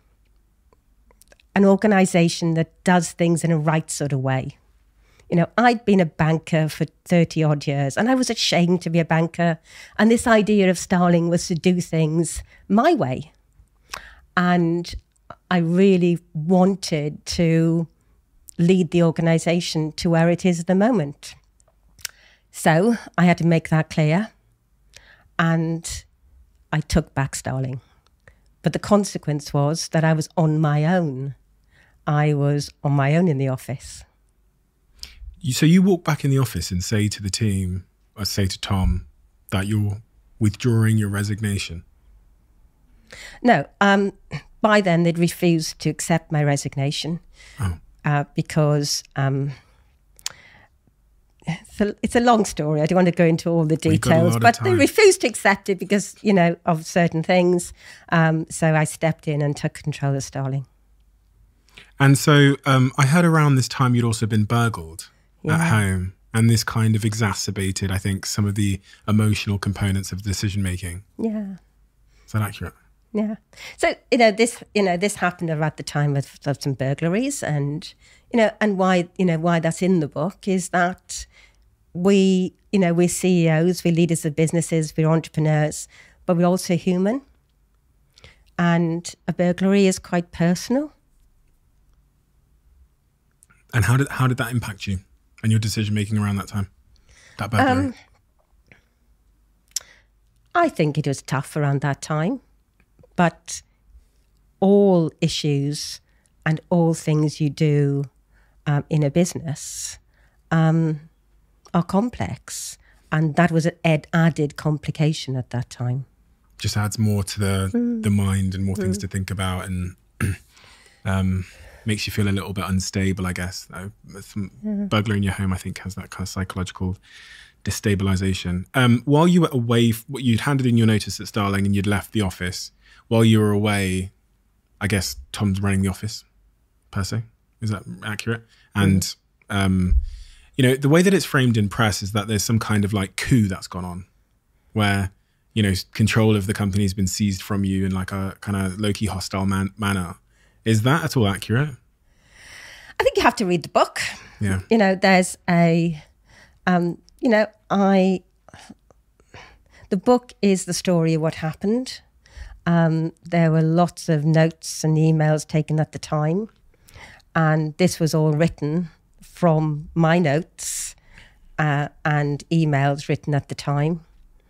an organisation that does things in a right sort of way. You know, I'd been a banker for thirty odd years and I was ashamed to be a banker. And this idea of Starling was to do things my way. And I really wanted to lead the organisation to where it is at the moment. So I had to make that clear. And I took back Starling. But the consequence was that I was on my own. I was on my own in the office. You, so you walk back in the office and say to the team, or say to Tom, that you're withdrawing your resignation? No. Um, by then, they'd refused to accept my resignation oh. uh, because um, it's, a, it's a long story. I don't want to go into all the details, but they refused to accept it because, you know, of certain things. Um, so I stepped in and took control of Starling. And so um, I heard around this time you'd also been burgled yeah. at home. And this kind of exacerbated, I think, some of the emotional components of decision making. Yeah. Is that accurate? Yeah. So, you know, this, you know, this happened around the time of, of some burglaries, and, you know, and why, you know, why that's in the book is that we, you know, we're C E Os, we're leaders of businesses, we're entrepreneurs, but we're also human. And a burglary is quite personal. And how did, how did that impact you and your decision making around that time? That burglary? Um, I think it was tough around that time. But all issues and all things you do um, in a business um, are complex. And that was an added complication at that time. Just adds more to the, mm. the mind and more mm. things to think about, and um, makes you feel a little bit unstable, I guess. Some yeah. burglary in your home, I think, has that kind of psychological destabilization. Um, while you were away, you'd handed in your notice at Starling and you'd left the office. While you were away, I guess Tom's running the office, per se. Is that accurate? And, mm. um, you know, the way that it's framed in press is that there's some kind of like coup that's gone on where, you know, control of the company has been seized from you in like a kind of low-key hostile man- manner. Is that at all accurate? I think you have to read the book. Yeah. You know, there's a, um, you know, I, the book is the story of what happened. Um, there were lots of notes and emails taken at the time. And this was all written from my notes uh, and emails written at the time.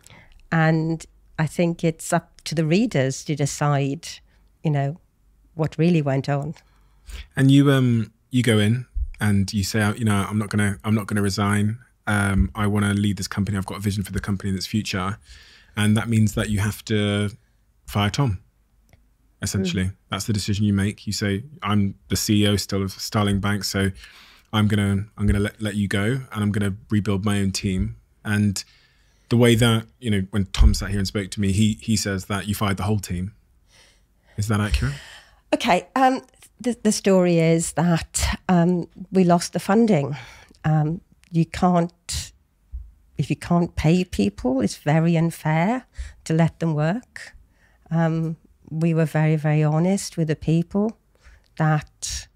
And I think it's up to the readers to decide, you know, what really went on. And you um you go in and you say, you know, I'm not gonna I'm not gonna resign. Um, I want to lead this company. I've got a vision for the company and its future, and that means that you have to fire Tom. Essentially, mm. that's the decision you make. You say, I'm the C E O still of Starling Bank, so I'm gonna I'm gonna let, let you go, and I'm gonna rebuild my own team. And the way that, you know, when Tom sat here and spoke to me, he he says that you fired the whole team. Is that accurate? Okay, um, the, the story is that um, we lost the funding. Um, you can't, if you can't pay people, it's very unfair to let them work. Um, we were very, very honest with the people that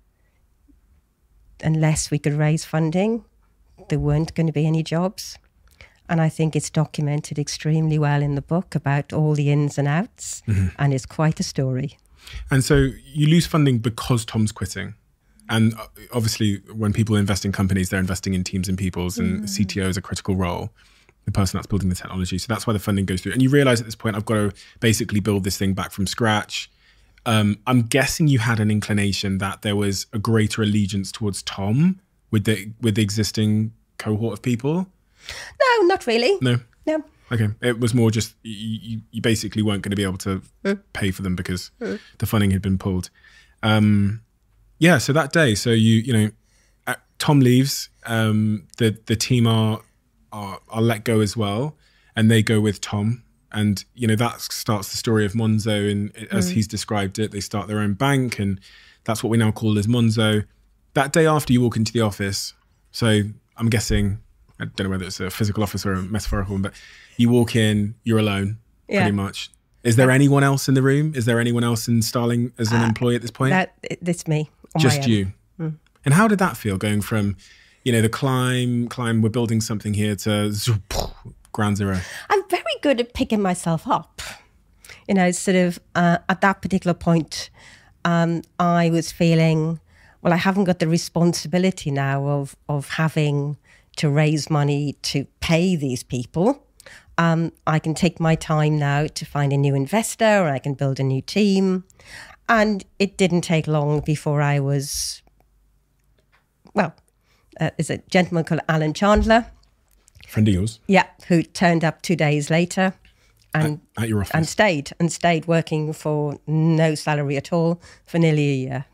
unless we could raise funding, there weren't going to be any jobs. And I think it's documented extremely well in the book about all the ins and outs, mm-hmm. and it's quite a story. And so you lose funding because Tom's quitting. And obviously when people invest in companies, they're investing in teams and peoples, and mm. C T O is a critical role, the person that's building the technology. So that's why the funding goes through. And you realize at this point, I've got to basically build this thing back from scratch. Um, I'm guessing you had an inclination that there was a greater allegiance towards Tom with the with the existing cohort of people? No, not really. No? No. Okay. It was more just you, you basically weren't going to be able to mm. pay for them because mm. the funding had been pulled. Um, yeah, so that day, so you you know, uh, Tom leaves, um, the the team are, are are let go as well, and they go with Tom. And, you know, that starts the story of Monzo, and as mm. he's described it, they start their own bank, and that's what we now call as Monzo. That day after you walk into the office, so I'm guessing, I don't know whether it's a physical office or a metaphorical one, but you walk in, you're alone, Yeah. pretty much. Is there anyone else in the room? Is there anyone else in Starling as an uh, employee at this point? That, it's me. Just you. Mm. And how did that feel, going from, you know, the climb, climb, we're building something here, to ground zero? I'm very good at picking myself up. You know, sort of uh, at that particular point, um, I was feeling, well, I haven't got the responsibility now of of having to raise money to pay these people. Um, I can take my time now to find a new investor, or I can build a new team. And it didn't take long before I was, well, uh, there's a gentleman called Alan Chandler. Friend of yours? Yeah, who turned up two days later and at, at your office. and stayed and stayed working for no salary at all for nearly a year.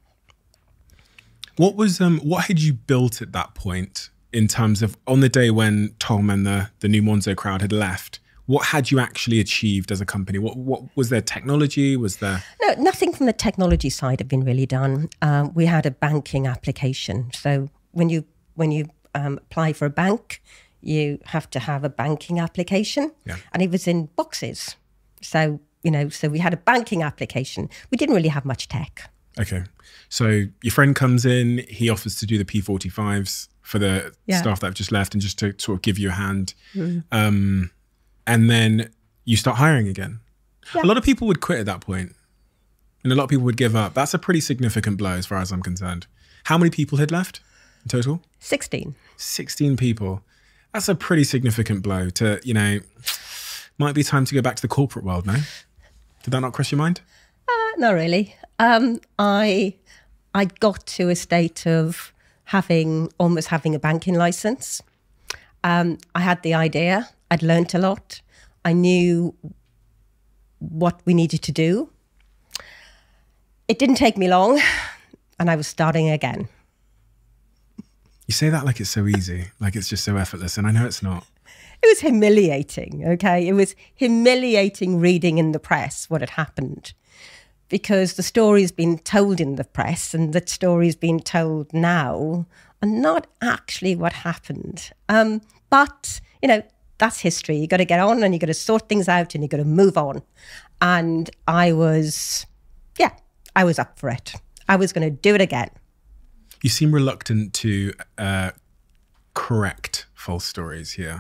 What was um what had you built at that point, in terms of, on the day when Tom and the the new Monzo crowd had left? What had you actually achieved as a company? What what was there? Technology? Was there? No, nothing from the technology side had been really done. Um, we had a banking application. So when you when you um, apply for a bank, you have to have a banking application, yeah. and it was in boxes. So you know, so we had a banking application. We didn't really have much tech. Okay, so your friend comes in, he offers to do the P forty-fives for the yeah. staff that have just left, and just to sort of give you a hand. Mm. Um, and then you start hiring again. Yeah. A lot of people would quit at that point, and a lot of people would give up. That's a pretty significant blow as far as I'm concerned. How many people had left in total? Sixteen. Sixteen people. That's a pretty significant blow to, you know, might be time to go back to the corporate world now. Did that not cross your mind? Uh, not really. Um, I I got to a state of having, almost having a banking license. Um, I had the idea. I'd learnt a lot. I knew what we needed to do. It didn't take me long, and I was starting again. You say that like it's so easy, like it's just so effortless, and I know it's not. It was humiliating, okay? It was humiliating reading in the press what had happened, because the story's been told in the press, and that story's been told now, and not actually what happened. Um, but, you know, that's history. You got to get on, and you got to sort things out, and you got to move on. And I was, yeah, I was up for it. I was going to do it again. You seem reluctant to uh, correct false stories here.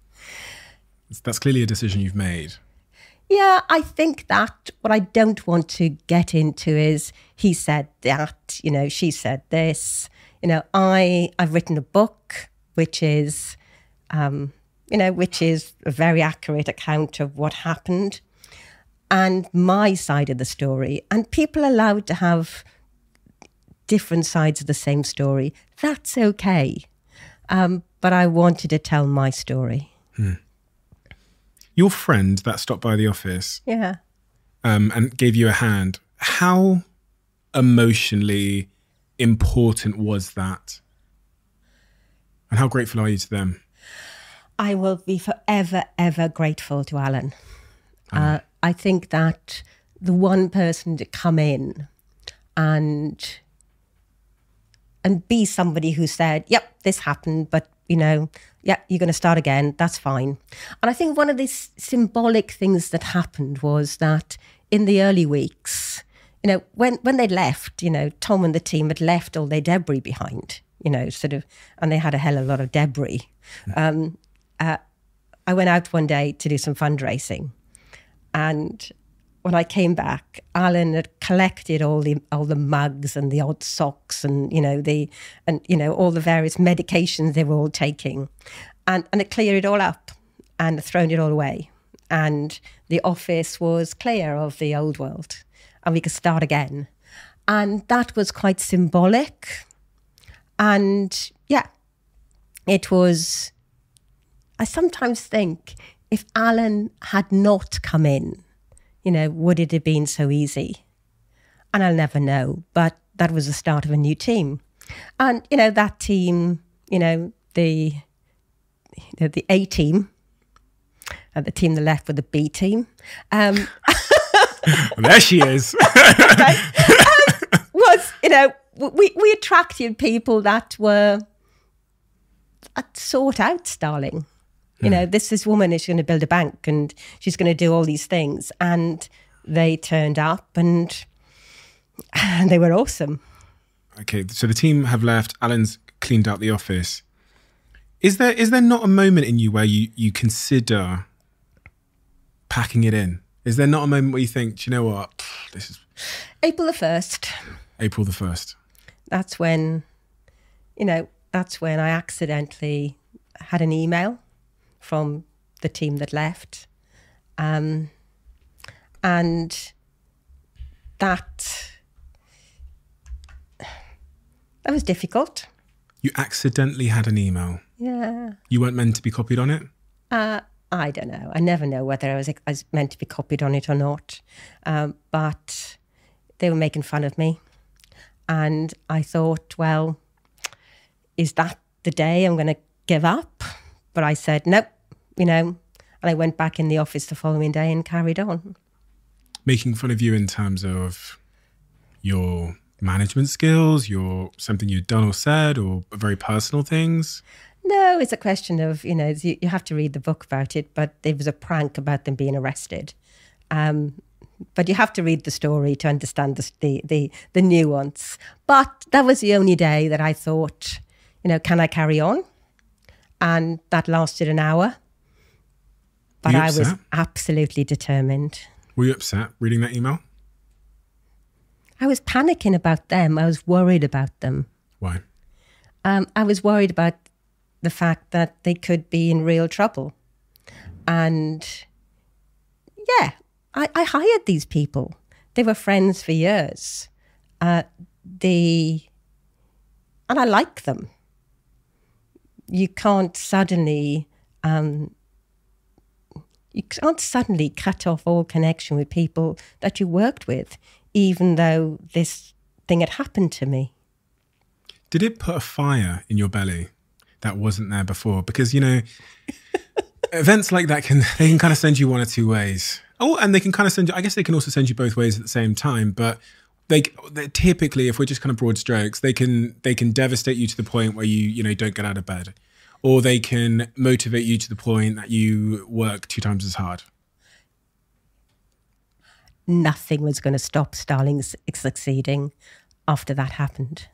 That's clearly a decision you've made. Yeah, I think that what I don't want to get into is he said that, you know, she said this. You know, I, I've written a book which is, um, you know, which is a very accurate account of what happened and my side of the story. And people are allowed to have different sides of the same story. That's okay. Um, but I wanted to tell my story. Hmm. Your friend that stopped by the office, yeah, um, and gave you a hand, how emotionally important was that? And how grateful are you to them? I will be forever, ever grateful to Alan. Uh, I think that the one person to come in and and be somebody who said, yep, this happened, but, you know, yeah, you're going to start again. That's fine. And I think one of the symbolic things that happened was that in the early weeks, you know, when, when they left, you know, Tom and the team had left all their debris behind, you know, sort of, and they had a hell of a lot of debris. Um, uh, I went out one day to do some fundraising, and when I came back, Alan had collected all the all the mugs and the odd socks and, you know, the and you know all the various medications they were all taking, and and it cleared it all up and thrown it all away, and the office was clear of the old world, and we could start again, and that was quite symbolic, and yeah, it was. I sometimes think if Alan had not come in, you know, would it have been so easy? And I'll never know. But that was the start of a new team. And, you know, that team, you know, the you know, the A team, uh, the team that left with the B team. Um, there she is. okay, um, was, you know, we, we attracted people that were I'd sort out Starling. You know, this, this woman is going to build a bank and she's going to do all these things. And they turned up and, and they were awesome. Okay, so the team have left. Alan's cleaned out the office. Is there is there not a moment in you where you, you consider packing it in? Is there not a moment where you think, do you know what, this is... April the first. April the first. That's when, you know, that's when I accidentally had an email from the team that left. Um, and that, that was difficult. You accidentally had an email? Yeah. You weren't meant to be copied on it? Uh, I don't know. I never know whether I was, I was meant to be copied on it or not. Um, but they were making fun of me. And I thought, well, is that the day I'm going to give up? But I said, nope, you know, and I went back in the office the following day and carried on. Making fun of you in terms of your management skills, your something you'd done or said, or very personal things? No, it's a question of, you know, you, you have to read the book about it, but there was a prank about them being arrested. Um, but you have to read the story to understand the, the, the, the nuance. But that was the only day that I thought, you know, can I carry on? And that lasted an hour. But Were you I was upset? absolutely determined. Were you upset reading that email? I was panicking about them. I was worried about them. Why? Um, I was worried about the fact that they could be in real trouble. And yeah, I, I hired these people. They were friends for years. Uh, they, and I like them. You can't suddenly, um, you can't suddenly cut off all connection with people that you worked with, even though this thing had happened to me. Did it put a fire in your belly that wasn't there before? Because, you know, events like that can, they can kind of send you one or two ways. Oh, and they can kind of send you, I guess they can also send you both ways at the same time, but they, they typically, if we're just kind of broad strokes, they can, they can devastate you to the point where you, you know, don't get out of bed, or they can motivate you to the point that you work two times as hard. Nothing was going to stop Starling s- succeeding after that happened.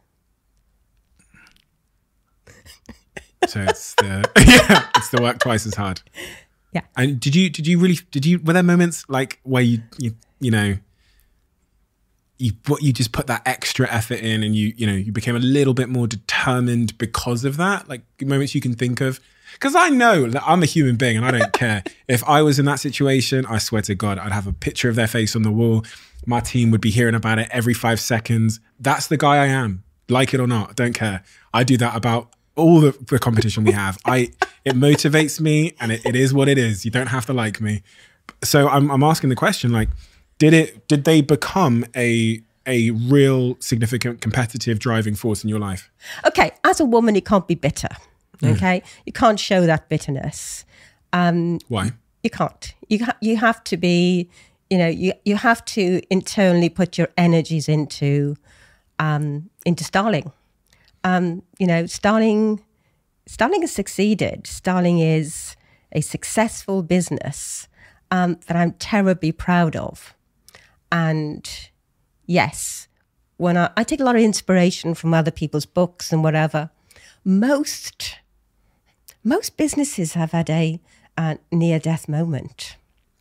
So it's the, yeah, it's the work twice as hard. Yeah. And did you, did you really, did you, were there moments like where you, you, you know, you, what you just put that extra effort in and you, you know, you became a little bit more determined because of that? Like moments you can think of? Because I know that I'm a human being and I don't care. If I was in that situation, I swear to God, I'd have a picture of their face on the wall. My team would be hearing about it every five seconds. That's the guy I am. Like it or not, don't care. I do that about all the, the competition we have. I It motivates me and it, it is what it is. You don't have to like me. So I'm, I'm asking the question, like, did it? Did they become a a real significant competitive driving force in your life? Okay, as a woman, you can't be bitter. Okay, mm. You can't show that bitterness. Um, Why? You can't. You ha- you have to be. You know, you you have to internally put your energies into um, into Starling. Um, you know, Starling. Starling has succeeded. Starling is a successful business um, that I'm terribly proud of. And yes, when I, I take a lot of inspiration from other people's books and whatever, most most businesses have had a uh, near-death moment.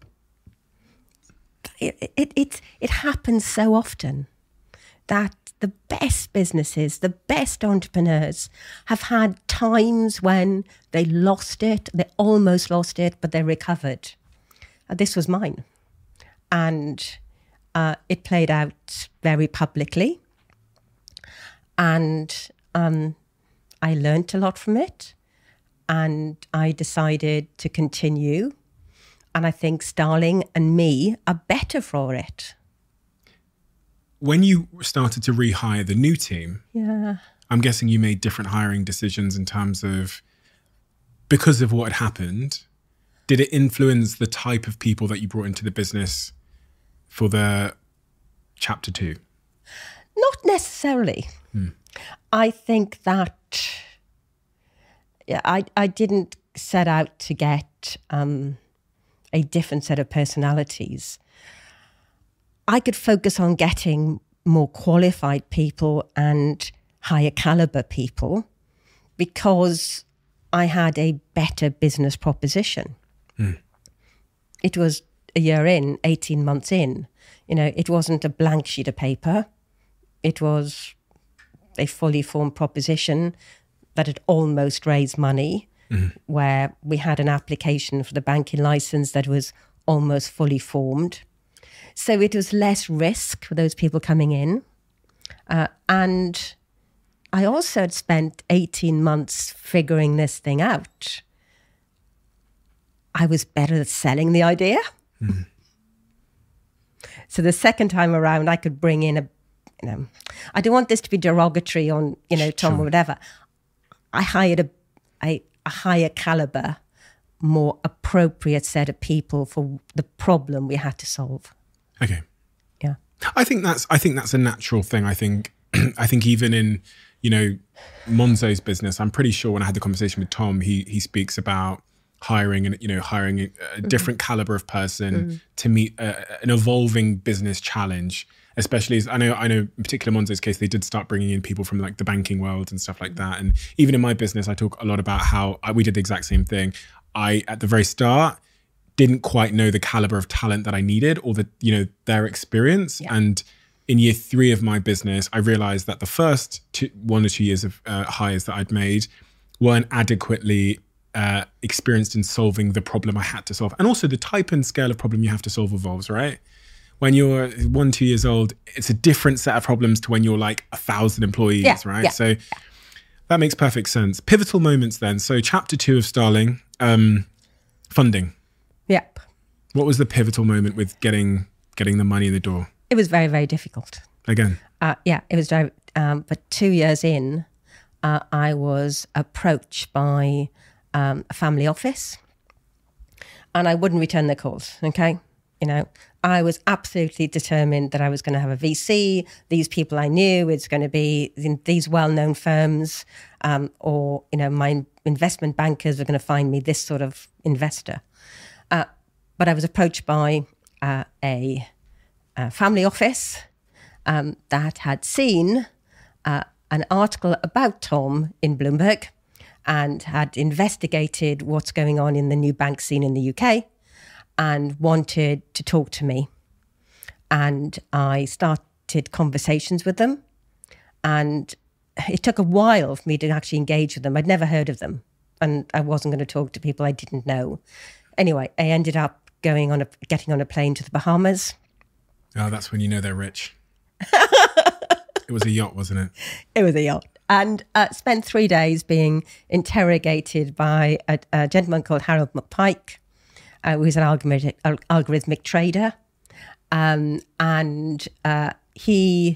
It, it, it, it happens so often that the best businesses, the best entrepreneurs have had times when they lost it, they almost lost it, but they recovered. Uh, this was mine. And uh, it played out very publicly. And um, I learned a lot from it. And I decided to continue. And I think Starling and me are better for it. When you started to rehire the new team, yeah, I'm guessing you made different hiring decisions in terms of, because of what had happened, did it influence the type of people that you brought into the business for the chapter two? Not necessarily. Hmm. I think that yeah, I, I didn't set out to get um, a different set of personalities. I could focus on getting more qualified people and higher caliber people because I had a better business proposition. Mm. It was a year in, eighteen months in. You know, it wasn't a blank sheet of paper. It was a fully formed proposition that had almost raised money, mm. where we had an application for the banking license that was almost fully formed. So it was less risk for those people coming in. Uh, and I also had spent eighteen months figuring this thing out. I was better at selling the idea. Mm. So the second time around, I could bring in a, you know, I don't want this to be derogatory on, you know, Tom sure. or whatever. I hired a, a, a higher caliber, more appropriate set of people for the problem we had to solve. Okay. Yeah. I think that's, I think that's a natural thing. I think, I think even in, you know, Monzo's business, I'm pretty sure when I had the conversation with Tom, he he speaks about hiring and, you know, hiring a, a different mm-hmm. caliber of person mm-hmm. to meet a, an evolving business challenge, especially as I know, I know in particular Monzo's case, they did start bringing in people from like the banking world and stuff like that. And even in my business, I talk a lot about how I, we did the exact same thing. I, at the very start, didn't quite know the caliber of talent that I needed or the, you know, their experience. Yeah. And in year three of my business, I realized that the first two, one or two years of uh, hires that I'd made weren't adequately uh, experienced in solving the problem I had to solve. And also the type and scale of problem you have to solve evolves, right? When you're one, two years old, it's a different set of problems to when you're like a thousand employees, yeah, right? Yeah, so yeah. that makes perfect sense. Pivotal moments then. So chapter two of Starling, um, funding. Yep. What was the pivotal moment with getting getting the money in the door? It was very, very difficult. Again? Uh, yeah, it was very, um, but two years in, uh, I was approached by um, a family office and I wouldn't return their calls, okay? You know, I was absolutely determined that I was going to have a V C. These people I knew, it's going to be in these well-known firms um, or, you know, my investment bankers are going to find me this sort of investor. Uh, but I was approached by uh, a, a family office um, that had seen uh, an article about Tom in Bloomberg and had investigated what's going on in the new bank scene in the U K and wanted to talk to me. And I started conversations with them. And it took a while for me to actually engage with them. I'd never heard of them. And I wasn't going to talk to people I didn't know. Anyway, I ended up going on a, getting on a plane to the Bahamas. Oh, that's when you know they're rich. It was a yacht, wasn't it? It was a yacht. And uh, spent three days being interrogated by a, a gentleman called Harold McPike, uh, who's an algorithmic, algorithmic trader. Um, and uh, he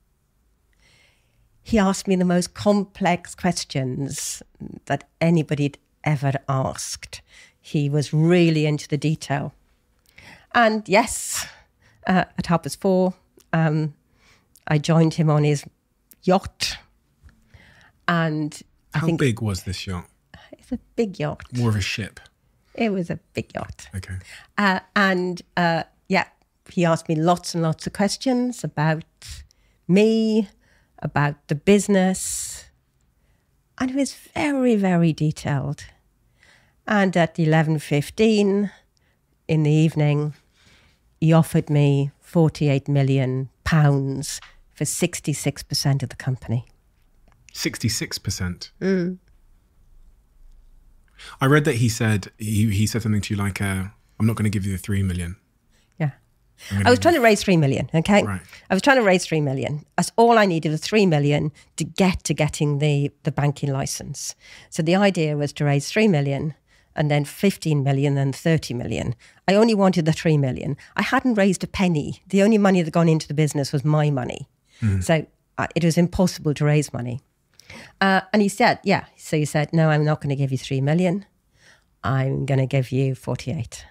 he asked me the most complex questions that anybody'd ever asked. He was really into the detail. And yes, uh, at half past four, um, I joined him on his yacht. And I How think big was this yacht? It's a big yacht. More of a ship? It was a big yacht. Okay. Uh, and uh, yeah, he asked me lots and lots of questions about me, about the business. And it was very, very detailed. And at eleven fifteen in the evening, he offered me forty-eight million pounds for sixty-six percent of the company. sixty-six percent? Mm. I read that he said, he, he said something to you like, uh, I'm not going to give you the three million. Yeah. I was trying to raise three million, okay? Right. I was trying to raise three million. That's all I needed was three million to get to getting the, the banking license. So the idea was to raise three million and then fifteen million and thirty million. I only wanted the three million. I hadn't raised a penny. The only money that had gone into the business was my money. Mm. So uh, it was impossible to raise money. Uh, and he said, yeah. So he said, no, I'm not going to give you three million. I'm going to give you forty-eight.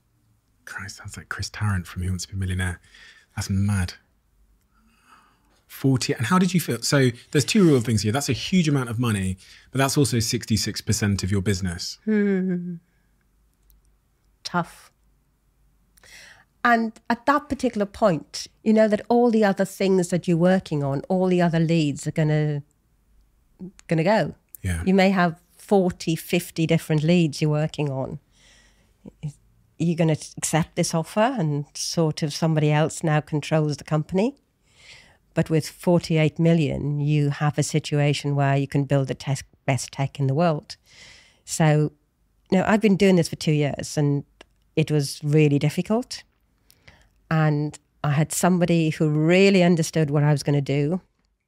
Christ, sounds like Chris Tarrant from Who Wants to Be a Millionaire. That's mad. forty. And how did you feel? So there's two real things here. That's a huge amount of money, but that's also sixty-six percent of your business. Hmm. Tough. And at that particular point, you know that all the other things that you're working on, all the other leads are going to going to go. Yeah. You may have forty, fifty different leads you're working on. You're going to accept this offer and sort of somebody else now controls the company. But with forty-eight million, you have a situation where you can build the tech, best tech in the world. So, you know, I've been doing this for two years and it was really difficult. And I had somebody who really understood what I was going to do,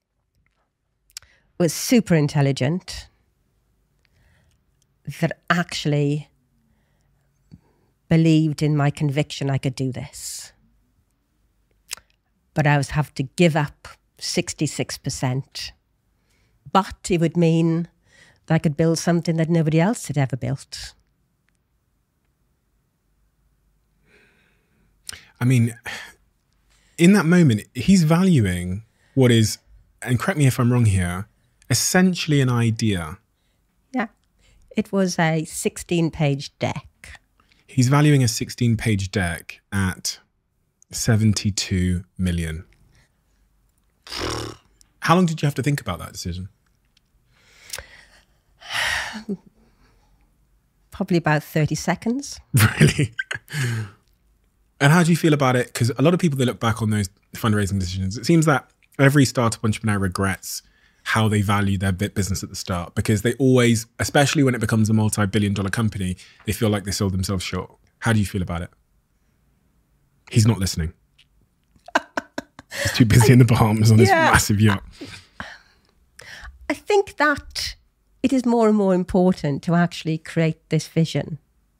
was super intelligent, that actually believed in my conviction I could do this. But I was have to give up sixty-six percent. But it would mean that I could build something that nobody else had ever built. I mean, in that moment, he's valuing what is, and correct me if I'm wrong here, essentially an idea. Yeah. It was a sixteen-page deck. He's valuing a sixteen-page deck at seventy-two million. How long did you have to think about that decision? Probably about thirty seconds. Really? And how do you feel about it? Because a lot of people, they look back on those fundraising decisions. It seems that every startup entrepreneur regrets how they value their bit business at the start, because they always, especially when it becomes a multi-billion dollar company, they feel like they sold themselves short. How do you feel about it? He's not listening. He's too busy in the Bahamas on this Yeah. massive yacht. I think that it is more and more important to actually create this vision.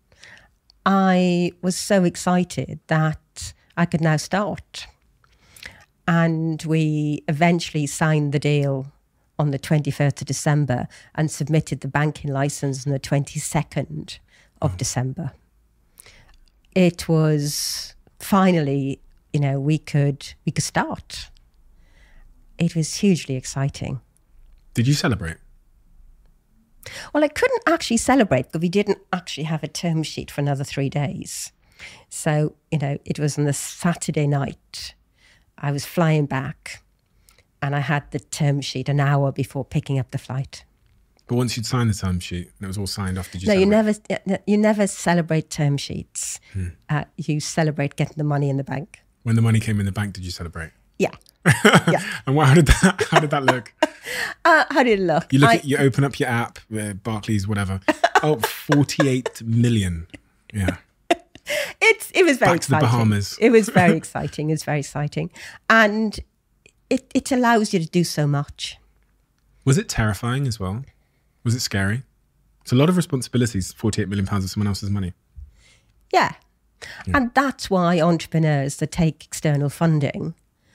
I was so excited that I could now start. And we eventually signed the deal on the twenty-first of December and submitted the banking license on the twenty-second of December. It was finally, you know, we could we could start. It was hugely exciting. Did you celebrate? Well, I couldn't actually celebrate because we didn't actually have a term sheet for another three days. So, you know, it was on the Saturday night. I was flying back and I had the term sheet an hour before picking up the flight. But once you'd signed the term sheet and it was all signed off, did you No, you celebrate? never, you never celebrate term sheets. Hmm. Uh, you celebrate getting the money in the bank. When the money came in the bank, did you celebrate? Yeah. Yeah. And how did that, how did that look? Uh, how did it look? You look I, at, you open up your app, uh, Barclays, whatever. Oh, forty-eight million. Yeah. It's it was very Back to the exciting. Bahamas. It was very exciting. It was very exciting, and it it allows you to do so much. Was it terrifying as well? Was it scary? It's a lot of responsibilities. Forty-eight million pounds of someone else's money. Yeah. Yeah. And that's why entrepreneurs that take external funding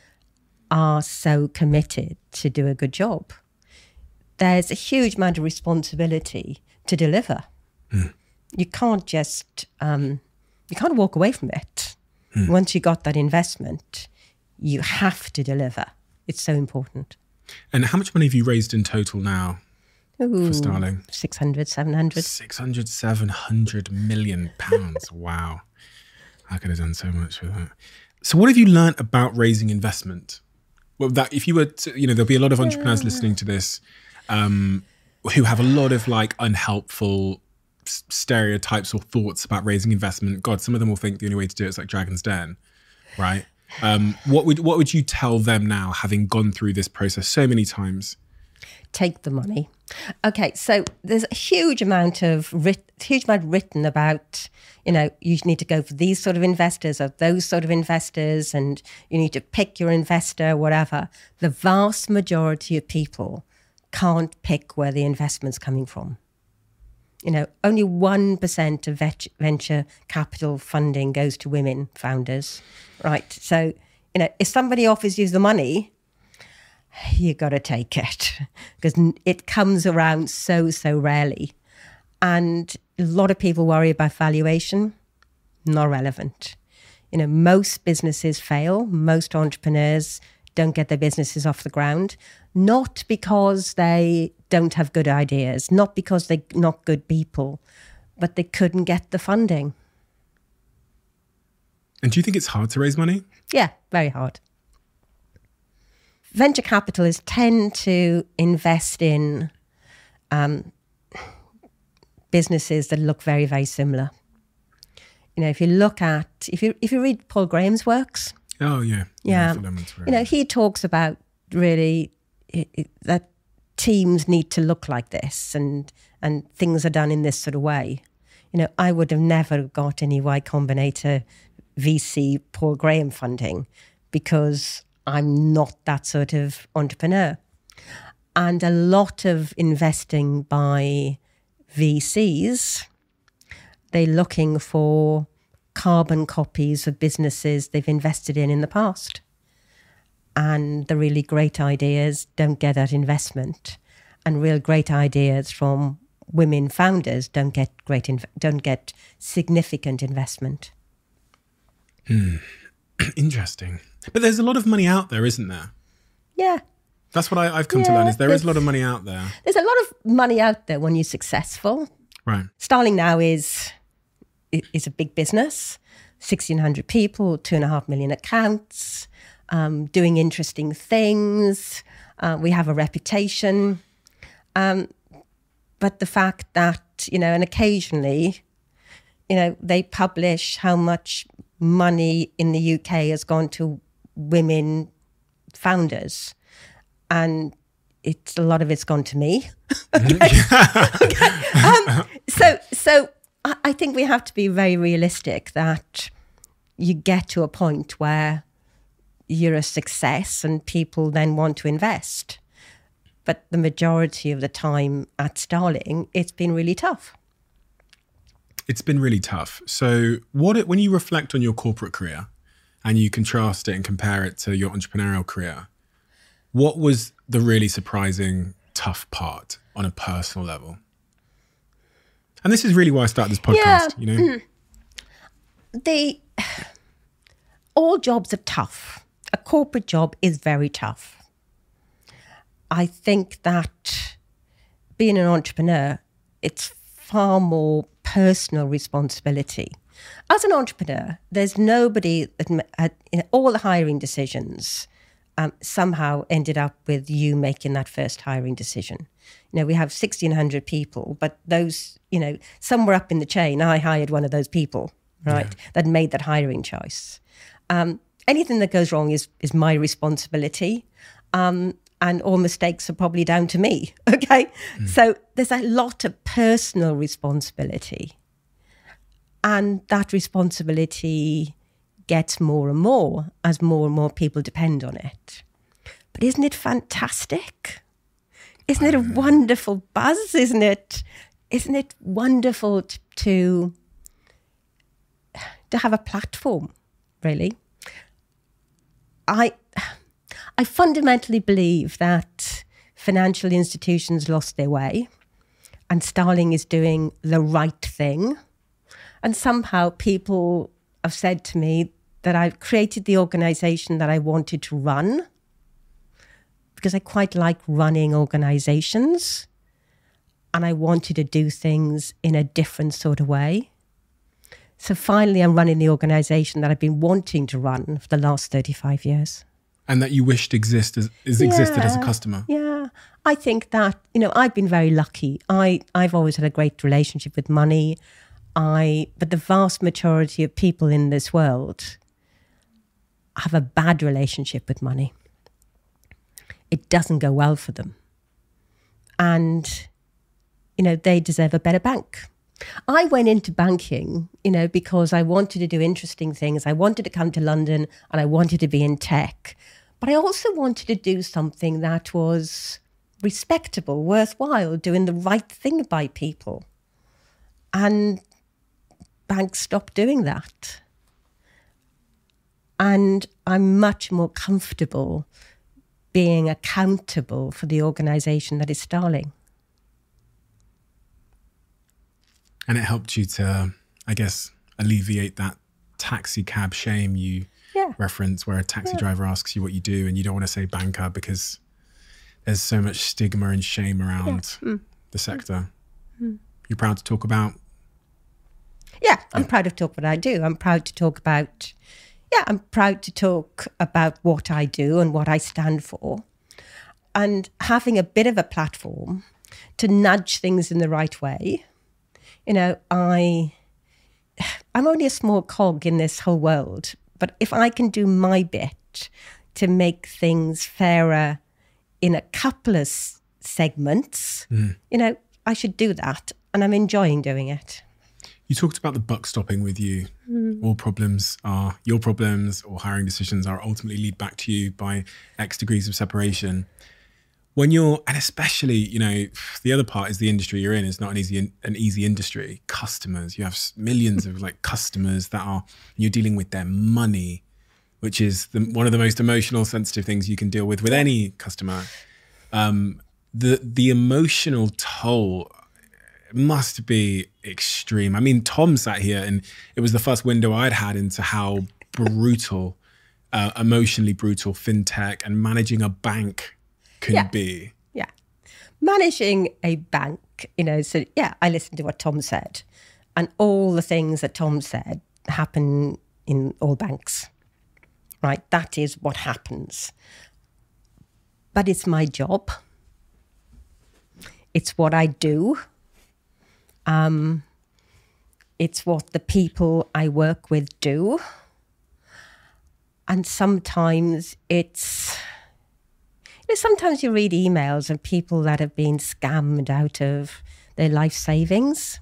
are so committed to do a good job. There's a huge amount of responsibility to deliver. Mm. You can't just, um, you can't walk away from it. Mm. Once you got that investment, you have to deliver. It's so important. And how much money have you raised in total now Ooh, for Starling? six hundred, seven hundred. six hundred, seven hundred million pounds. Wow. I could have done so much with that. So what have you learned about raising investment? Well, that if you were to, you know, there'll be a lot of entrepreneurs yeah. listening to this um, who have a lot of like unhelpful s- stereotypes or thoughts about raising investment. God, some of them will think the only way to do it is like Dragon's Den, right? Um, what would what would you tell them now, having gone through this process so many times? Take the money. Okay, so there's a huge amount of writ- huge amount written about, you know, you need to go for these sort of investors or those sort of investors, and you need to pick your investor, whatever. The vast majority of people can't pick where the investment's coming from. You know, only one percent of vet- venture capital funding goes to women founders, right? So, you know, if somebody offers you the money, you got to take it because it comes around so, so rarely. And a lot of people worry about valuation. Not relevant. You know, most businesses fail. Most entrepreneurs don't get their businesses off the ground, not because they don't have good ideas, not because they're not good people, but they couldn't get the funding. And do you think it's hard to raise money? Yeah, very hard. Venture capitalists tend to invest in um, businesses that look very, very similar. You know, if you look at, if you if you read Paul Graham's works. Oh, yeah. Yeah. yeah you know, he talks about really it, it, that teams need to look like this and, and things are done in this sort of way. You know, I would have never got any Y Combinator V C Paul Graham funding because I'm not that sort of entrepreneur. And a lot of investing by V Cs, they're looking for carbon copies of businesses they've invested in in the past. And the really great ideas don't get that investment. And real great ideas from women founders don't get great, inv- don't get significant investment. Hmm. Interesting. But there's a lot of money out there, isn't there? Yeah. That's what I, I've come yeah, to learn, is there is a lot of money out there. There's a lot of money out there when you're successful. Right. Starling now is is a big business, sixteen hundred people, two and a half million accounts, um, doing interesting things. Uh, we have a reputation. Um, but the fact that, you know, and occasionally, you know, they publish how much money in the U K has gone to women founders. And it's a lot of it's gone to me. okay. okay. Um, so, so I, I think we have to be very realistic that you get to a point where you're a success and people then want to invest. But the majority of the time at Starling, it's been really tough. It's been really tough. So what it, when you reflect on your corporate career and you contrast it and compare it to your entrepreneurial career, what was the really surprising, tough part on a personal level? And this is really why I started this podcast, yeah. you know? The, all jobs are tough. A corporate job is very tough. I think that being an entrepreneur, it's far more personal responsibility. As an entrepreneur, there's nobody that uh, in all the hiring decisions um, somehow ended up with you making that first hiring decision. You know, we have sixteen hundred people, but those, you know, somewhere up in the chain, I hired one of those people, right, yeah. that made that hiring choice. Um, anything that goes wrong is is my responsibility. Um, and all mistakes are probably down to me, okay? Mm. So there's a lot of personal responsibility. And that responsibility gets more and more as more and more people depend on it. But isn't it fantastic? Isn't it a wonderful buzz, isn't it? Isn't it wonderful to, to, to have a platform, really? I... I fundamentally believe that financial institutions lost their way and Starling is doing the right thing. And somehow people have said to me that I've created the organisation that I wanted to run because I quite like running organisations and I wanted to do things in a different sort of way. So finally I'm running the organisation that I've been wanting to run for the last thirty-five years. And that you wished exist as, is existed yeah, as a customer. Yeah, I think that, you know, I've been very lucky. I, I've always had a great relationship with money. I, but the vast majority of people in this world have a bad relationship with money. It doesn't go well for them. And, you know, they deserve a better bank. I went into banking, you know, because I wanted to do interesting things. I wanted to come to London and I wanted to be in tech. But I also wanted to do something that was respectable, worthwhile, doing the right thing by people. And banks stopped doing that. And I'm much more comfortable being accountable for the organisation that is Starling. And it helped you to, I guess, alleviate that taxi cab shame you yeah. reference where a taxi Yeah. driver asks you what you do and you don't want to say banker because there's so much stigma and shame around Yeah. Mm. the sector. Mm. You're proud to talk about? Yeah, I'm Yeah. proud of talk what I do. I'm proud to talk about, yeah, I'm proud to talk about what I do and what I stand for. And having a bit of a platform to nudge things in the right way. You know, I, I'm only a small cog in this whole world, but if I can do my bit to make things fairer in a couple of s- segments, Mm. you know, I should do that. And I'm enjoying doing it. You talked about the buck stopping with you. Mm. All problems are your problems, or hiring decisions are ultimately lead back to you by X degrees of separation. When you're, and especially, you know, the other part is the industry you're in is not an easy, an easy industry. Customers, you have millions of like customers that are, you're dealing with their money, which is the, one of the most emotional, sensitive things you can deal with with any customer. Um, the the emotional toll must be extreme. I mean, Tom sat here and it was the first window I'd had into how brutal, uh, emotionally brutal fintech and managing a bank can Yeah. be. Yeah. Managing a bank, you know, so yeah, I listened to what Tom said. And all the things that Tom said happen in all banks, right? That is what happens. But it's my job. It's what I do. Um, it's what the people I work with do. And sometimes it's... You know, sometimes you read emails of people that have been scammed out of their life savings.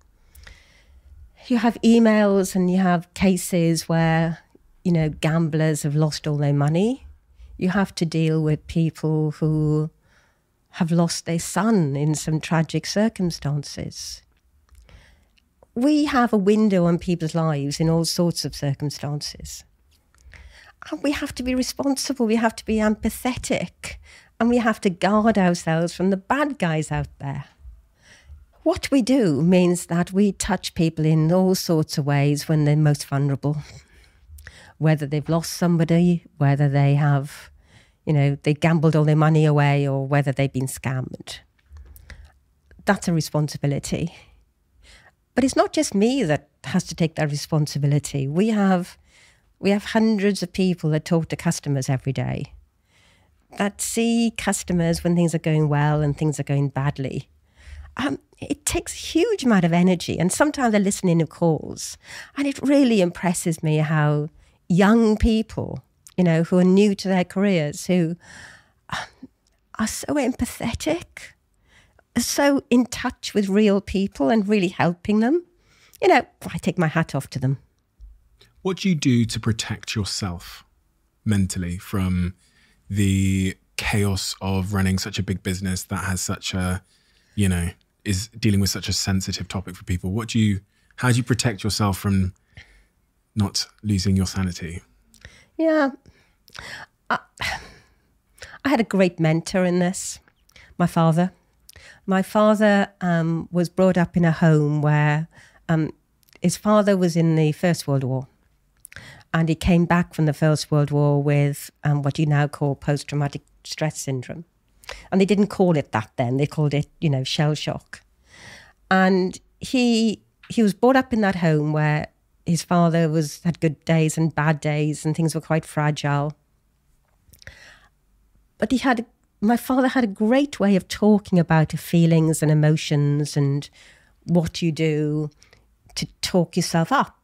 You have emails and you have cases where, you know, gamblers have lost all their money. You have to deal with people who have lost their son in some tragic circumstances. We have a window on people's lives in all sorts of circumstances. And we have to be responsible, we have to be empathetic, and we have to guard ourselves from the bad guys out there. What we do means that we touch people in all sorts of ways when they're most vulnerable. Whether they've lost somebody, whether they have, you know, they gambled all their money away, or whether they've been scammed. That's a responsibility. But it's not just me that has to take that responsibility. We have... We have hundreds of people that talk to customers every day, that see customers when things are going well and things are going badly. Um, it takes a huge amount of energy, and sometimes they're listening to calls. And it really impresses me how young people, you know, who are new to their careers, who are so empathetic, are so in touch with real people and really helping them. You know, I take my hat off to them. What do you do to protect yourself mentally from the chaos of running such a big business that has such a, you know, is dealing with such a sensitive topic for people? What do you, how do you protect yourself from not losing your sanity? Yeah. I, I had a great mentor in this, my father. My father um, was brought up in a home where um, his father was in the First World War. And he came back from the First World War with um, what you now call post-traumatic stress syndrome. And they didn't call it that then. They called it, you know, shell shock. And he he was brought up in that home where his father was had good days and bad days and things were quite fragile. But he had, my father had a great way of talking about feelings and emotions and what you do to talk yourself up.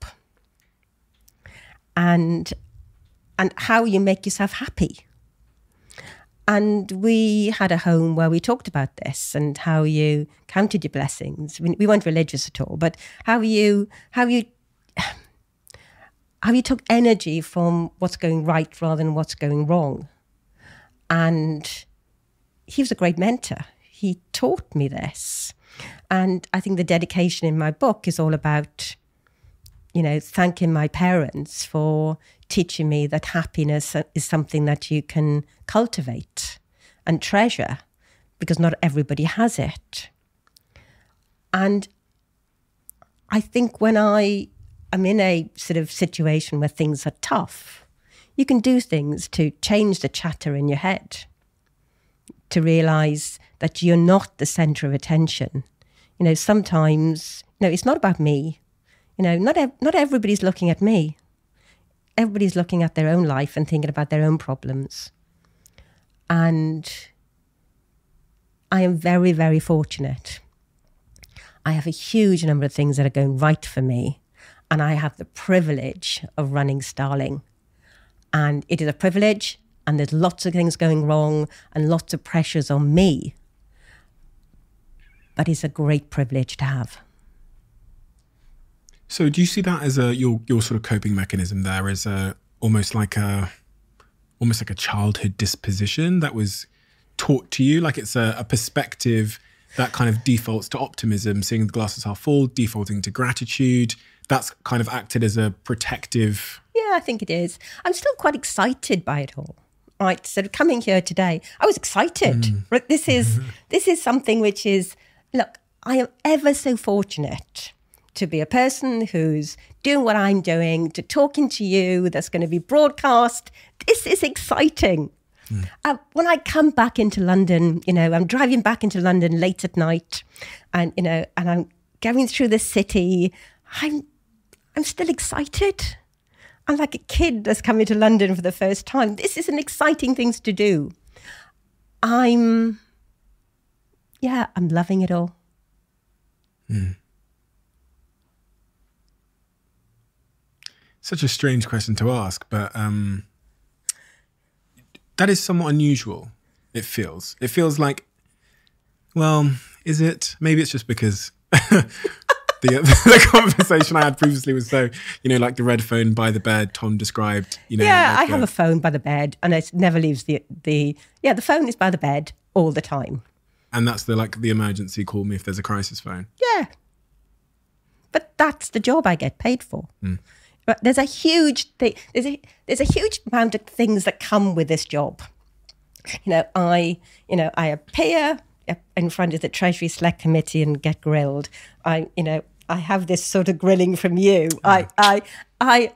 And and how you make yourself happy. And we had a home where we talked about this and how you counted your blessings. We, we weren't religious at all, but how you how you how you took energy from what's going right rather than what's going wrong. And he was a great mentor. He taught me this. And I think the dedication in my book is all about, you know, thanking my parents for teaching me that happiness is something that you can cultivate and treasure, because not everybody has it. And I think when I am in a sort of situation where things are tough, you can do things to change the chatter in your head, to realise that you're not the centre of attention. You know, sometimes, you know, it's not about me. You know, not ev- not everybody's looking at me. Everybody's looking at their own life and thinking about their own problems. And I am very, very fortunate. I have a huge number of things that are going right for me. And I have the privilege of running Starling. And it is a privilege, and there's lots of things going wrong and lots of pressures on me. But it's a great privilege to have. So do you see that as a your your sort of coping mechanism there as a almost like a almost like a childhood disposition that was taught to you? Like it's a, a perspective that kind of defaults to optimism, seeing the glasses half full, defaulting to gratitude. That's kind of acted as a protective. Yeah, I think it is. I'm still quite excited by it all. Right, so coming here today, I was excited. Mm. Right, this is this is something which is, look, I am ever so fortunate to be a person who's doing what I'm doing, to talking to you, that's going to be broadcast. This is exciting. Mm. Uh, when I come back into London, you know, I'm driving back into London late at night, and you know, and I'm going through the city. I'm, I'm still excited. I'm like a kid that's coming to London for the first time. This is an exciting thing to do. I'm, yeah, I'm loving it all. Mm. Such a strange question to ask, but um, that is somewhat unusual, it feels. It feels like, well, is it? Maybe it's just because the, the conversation I had previously was so, you know, like the red phone by the bed Tom described. You know, yeah, like I have the, a phone by the bed and it never leaves the, the, yeah, the phone is by the bed all the time. And that's the like the emergency call me if there's a crisis phone. Yeah. But that's the job I get paid for. Mm. But there's a huge thing, there's a there's a huge amount of things that come with this job. You know, I you know, I appear in front of the Treasury Select Committee and get grilled. I you know, I have this sort of grilling from you. Mm. I I I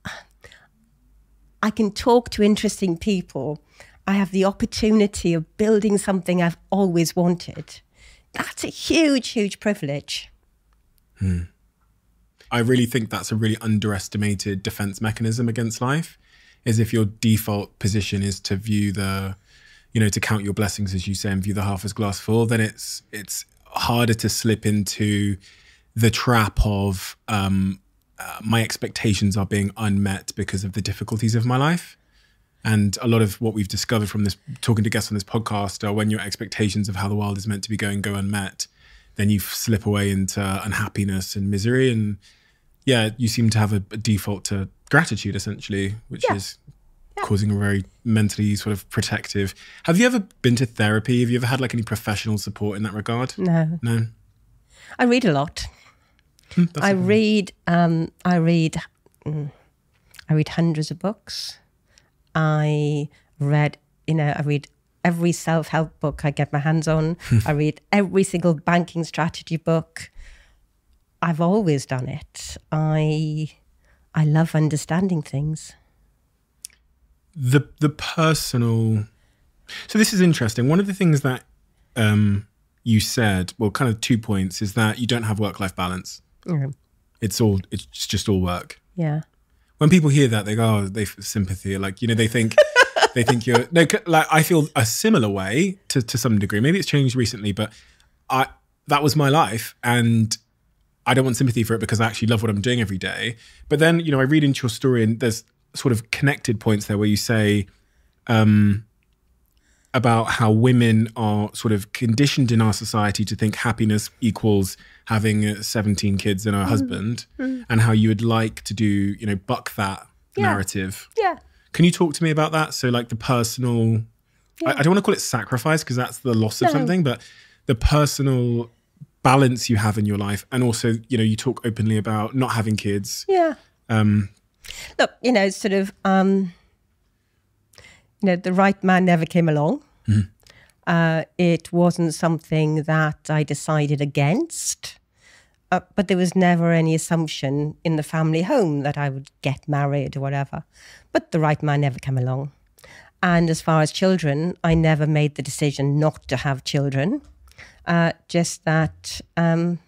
I can talk to interesting people. I have the opportunity of building something I've always wanted. That's a huge, huge privilege. Hmm. I really think that's a really underestimated defense mechanism against life, is if your default position is to view the, you know, to count your blessings, as you say, and view the half as glass full, then it's it's harder to slip into the trap of um, uh, my expectations are being unmet because of the difficulties of my life. And a lot of what we've discovered from this, talking to guests on this podcast, are when your expectations of how the world is meant to be going go unmet, then you slip away into unhappiness and misery. And yeah, you seem to have a, a default to gratitude, essentially, which yeah. is yeah. causing a very mentally sort of protective. Have you ever been to therapy? Have you ever had like any professional support in that regard? No. No? I read a lot. Hmm, I read, um, I read, mm, I read hundreds of books. I read, you know, I read every self-help book I get my hands on. I read every single banking strategy book. I've always done it. I I love understanding things. The the personal... So this is interesting. One of the things that um, you said, well, kind of two points, is that you don't have work-life balance. Yeah. It's all, it's just all work. Yeah. When people hear that, they go, oh, they feel sympathy. Like, you know, they think, they think you're, no, like I feel a similar way to, to some degree. Maybe it's changed recently, but I, that was my life. And I don't want sympathy for it because I actually love what I'm doing every day. But then, you know, I read into your story and there's sort of connected points there where you say um, about how women are sort of conditioned in our society to think happiness equals having seventeen kids and a husband, mm. and how you would like to do, you know, buck that yeah. narrative. Yeah. Can you talk to me about that? So like the personal, yeah. I, I don't want to call it sacrifice because that's the loss of no. something, but the personal balance you have in your life. And also, you know, you talk openly about not having kids. Yeah. Um, Look, you know, sort of, um, you know, the right man never came along. Mm. Uh, it wasn't something that I decided against. uh, but there was never any assumption in the family home that I would get married or whatever. But the right man never came along. And as far as children, I never made the decision not to have children. Uh, just that um,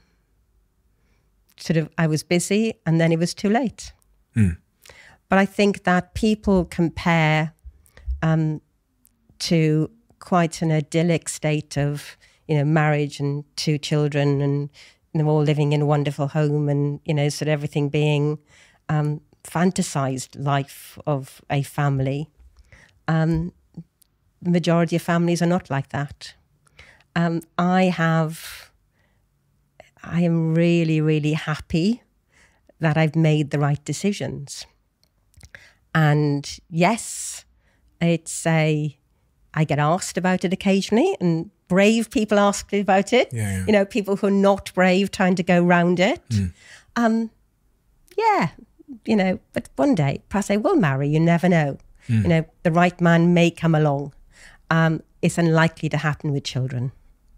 sort of I was busy and then it was too late. Mm. But I think that people compare um, to quite an idyllic state of, you know, marriage and two children and them all living in a wonderful home and, you know, sort of everything being um, fantasized life of a family. Um, the majority of families are not like that. Um, I have, I am really, really happy that I've made the right decisions. And yes, it's a, I get asked about it occasionally, and brave people ask me about it. Yeah, yeah. You know, people who are not brave trying to go round it. Mm. Um, yeah, you know, but one day perhaps I will marry, you never know. Mm. You know, the right man may come along. Um, it's unlikely to happen with children.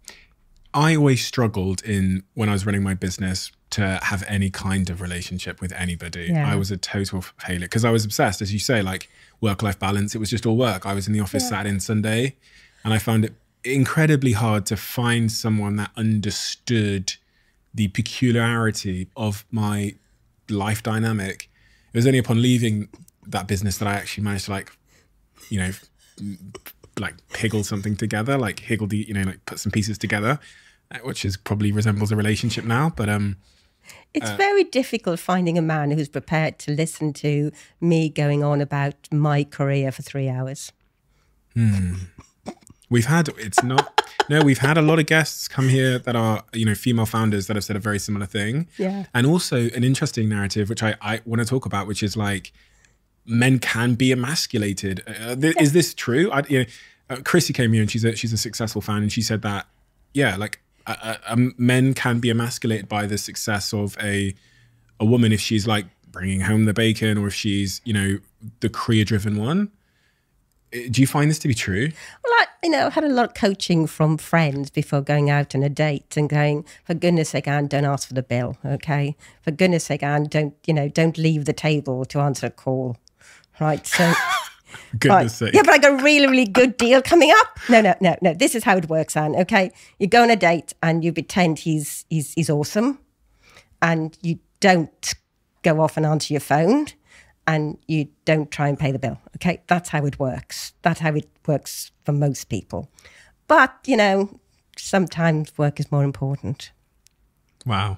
I always struggled in, when I was running my business, to have any kind of relationship with anybody. Yeah. I was a total failure because I was obsessed, as you say, like work-life balance. It was just all work. I was in the office yeah. Saturday and Sunday, and I found it incredibly hard to find someone that understood the peculiarity of my life dynamic. It was only upon leaving that business that I actually managed to, like, you know, like higgle something together, like higgle the, you know, like put some pieces together, which is probably resembles a relationship now. But um, it's uh, very difficult finding a man who's prepared to listen to me going on about my career for three hours. Hmm. We've had, it's not, no, we've had a lot of guests come here that are, you know, female founders that have said a very similar thing. Yeah. And also an interesting narrative, which I, I want to talk about, which is like, men can be emasculated. Uh, th- yeah. Is this true? I, you know, uh, Chrissy came here and she's a, she's a successful fan, and she said that, yeah, like uh, uh, um, men can be emasculated by the success of a a woman if she's like bringing home the bacon, or if she's, you know, the career-driven one. Do you find this to be true? Well, I, you know, I had a lot of coaching from friends before going out on a date and going, for goodness sake, Anne, don't ask for the bill, okay? For goodness sake, Anne, don't, you know, don't leave the table to answer a call, right? So, goodness right. sake. Yeah, but I got a really, really good deal coming up. No, no, no, no. This is how it works, Anne, okay? You go on a date and you pretend he's he's he's awesome, and you don't go off and answer your phone, and you don't try and pay the bill, okay? That's how it works. That's how it works for most people. But, you know, sometimes work is more important. Wow.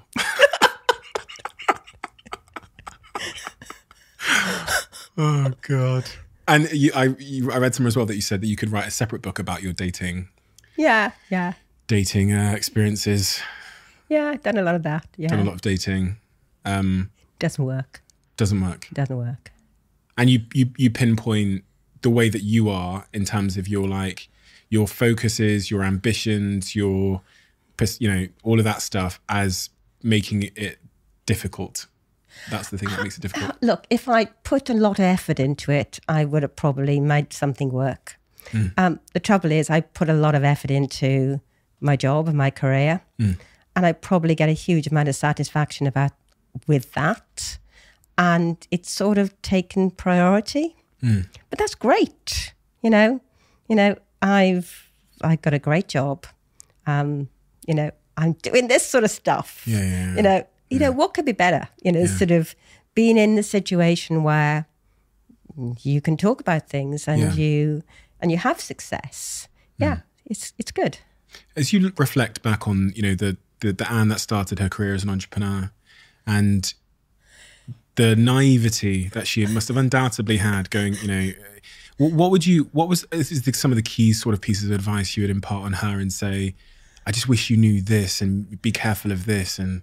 Oh, God. And you, I, you, I read somewhere as well that you said that you could write a separate book about your dating. Yeah, yeah. Dating uh, experiences. Yeah, I've done a lot of that, yeah. Done a lot of dating. Um, Doesn't work. Doesn't work. Doesn't work. And you, you you pinpoint the way that you are in terms of your, like, your focuses, your ambitions, your, you know, all of that stuff as making it difficult. That's the thing that makes it difficult. Look, if I put a lot of effort into it, I would have probably made something work. Mm. Um, the trouble is I put a lot of effort into my job and my career, mm. and I probably get a huge amount of satisfaction about with that. And it's sort of taken priority, mm. but that's great. You know, you know, I've, I've got a great job. Um, you know, I'm doing this sort of stuff, yeah, yeah, yeah. you know, you yeah. know, what could be better? You know, yeah. sort of being in the situation where you can talk about things and yeah. you, and you have success. Yeah, mm. it's, it's good. As you reflect back on, you know, the, the, the Anne that started her career as an entrepreneur, and the naivety that she must have undoubtedly had going, you know, what would you, what was is the, some of the key sort of pieces of advice you would impart on her and say, I just wish you knew this and be careful of this? And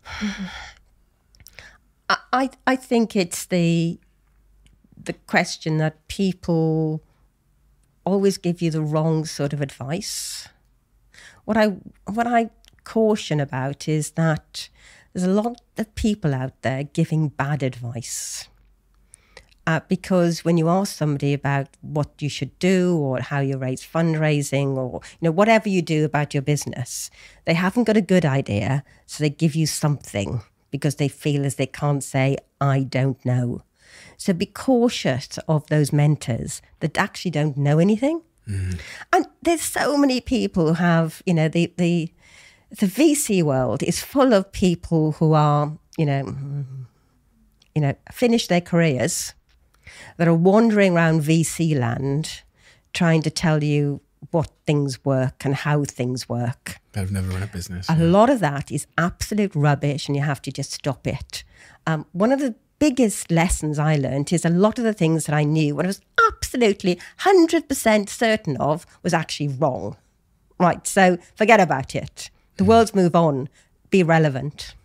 I, I think it's the, the question that people always give you the wrong sort of advice. What I, what I caution about is that there's a lot of people out there giving bad advice. Uh, because when you ask somebody about what you should do or how you raise fundraising or, you know, whatever you do about your business, they haven't got a good idea, so they give you something because they feel as they can't say, I don't know. So be cautious of those mentors that actually don't know anything. Mm. And there's so many people who have, you know, the, the, the V C world is full of people who are, you know, you know, finished their careers, that are wandering around V C land trying to tell you what things work and how things work. I've never run a business. A yeah. lot of that is absolute rubbish and you have to just stop it. Um, one of the biggest lessons I learned is a lot of the things that I knew, what I was absolutely one hundred percent certain of, was actually wrong. Right, so forget about it. The mm. world's move on, be relevant.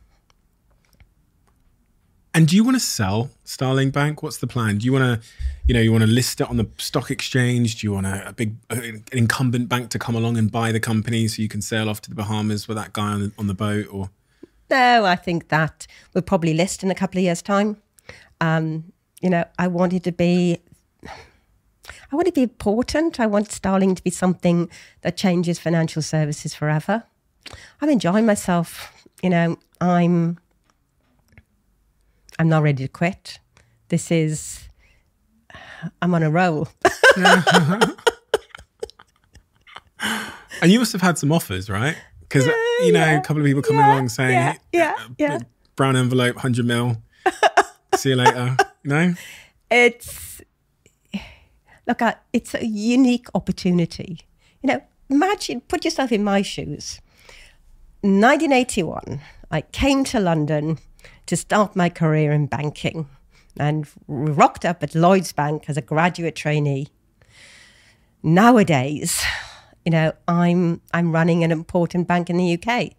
And do you want to sell Starling Bank? What's the plan? Do you want to, you know, you want to list it on the stock exchange? Do you want a, a big uh, an incumbent bank to come along and buy the company so you can sail off to the Bahamas with that guy on the, on the boat? Or no, I think that we'll probably list in a couple of years' time. Um, you know, I wanted to be, I want to be important. I want Starling to be something that changes financial services forever. I'm enjoying myself. You know, I'm. I'm not ready to quit. This is, I'm on a roll. And you must have had some offers, right? Because, yeah, you know, yeah, a couple of people coming yeah, along saying, yeah, yeah, uh, yeah. brown envelope, one hundred mil, see you later, you know? It's, look, uh, it's a unique opportunity. You know, imagine, put yourself in my shoes. nineteen eighty-one, I came to London to start my career in banking and rocked up at Lloyds Bank as a graduate trainee. Nowadays, you know, I'm I'm running an important bank in the U K.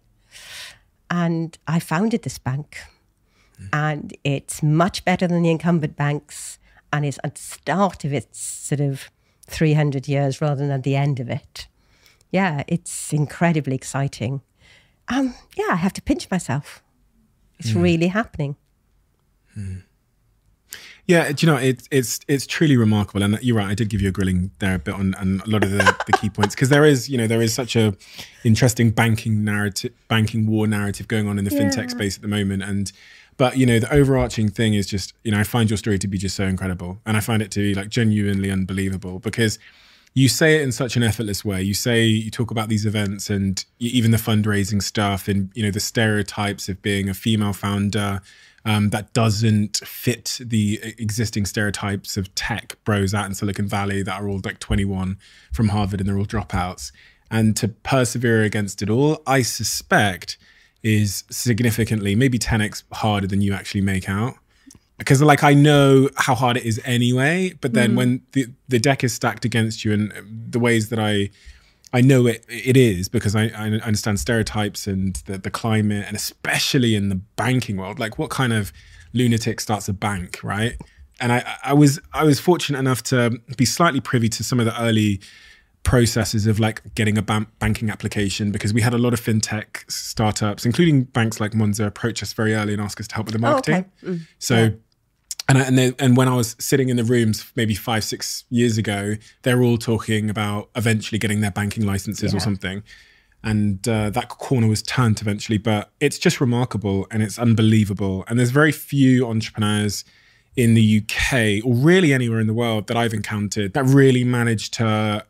And I founded this bank. Mm. And it's much better than the incumbent banks. And it's at the start of its sort of three hundred years rather than at the end of it. Yeah, it's incredibly exciting. Um, yeah, I have to pinch myself. It's mm. really happening. Mm. Yeah, do you know, it's it's it's truly remarkable. And you're right, I did give you a grilling there a bit on, on a lot of the, the key points, because there is, you know, there is such a interesting banking narrative, banking war narrative going on in the yeah. fintech space at the moment. And but, you know, the overarching thing is just, you know, I find your story to be just so incredible. And I find it to be like genuinely unbelievable, because you say it in such an effortless way. You say, you talk about these events and even the fundraising stuff and, you know, the stereotypes of being a female founder um, that doesn't fit the existing stereotypes of tech bros out in Silicon Valley that are all like twenty-one from Harvard and they're all dropouts. And to persevere against it all, I suspect, is significantly, maybe ten x harder than you actually make out. Because like, I know how hard it is anyway, but then mm. when the, the deck is stacked against you and the ways that I I know it it is, because I, I understand stereotypes and the, the climate, and especially in the banking world, like what kind of lunatic starts a bank, right? And I, I was I was fortunate enough to be slightly privy to some of the early processes of like getting a ban- banking application, because we had a lot of fintech startups, including banks like Monzo, approach us very early and ask us to help with the marketing. Oh, okay. mm. So. Yeah. And I, and, they, and when I was sitting in the rooms maybe five, six years ago, they were all talking about eventually getting their banking licenses yeah. or something. And uh, that corner was turned eventually. But it's just remarkable and it's unbelievable. And there's very few entrepreneurs in the U K or really anywhere in the world that I've encountered that really managed to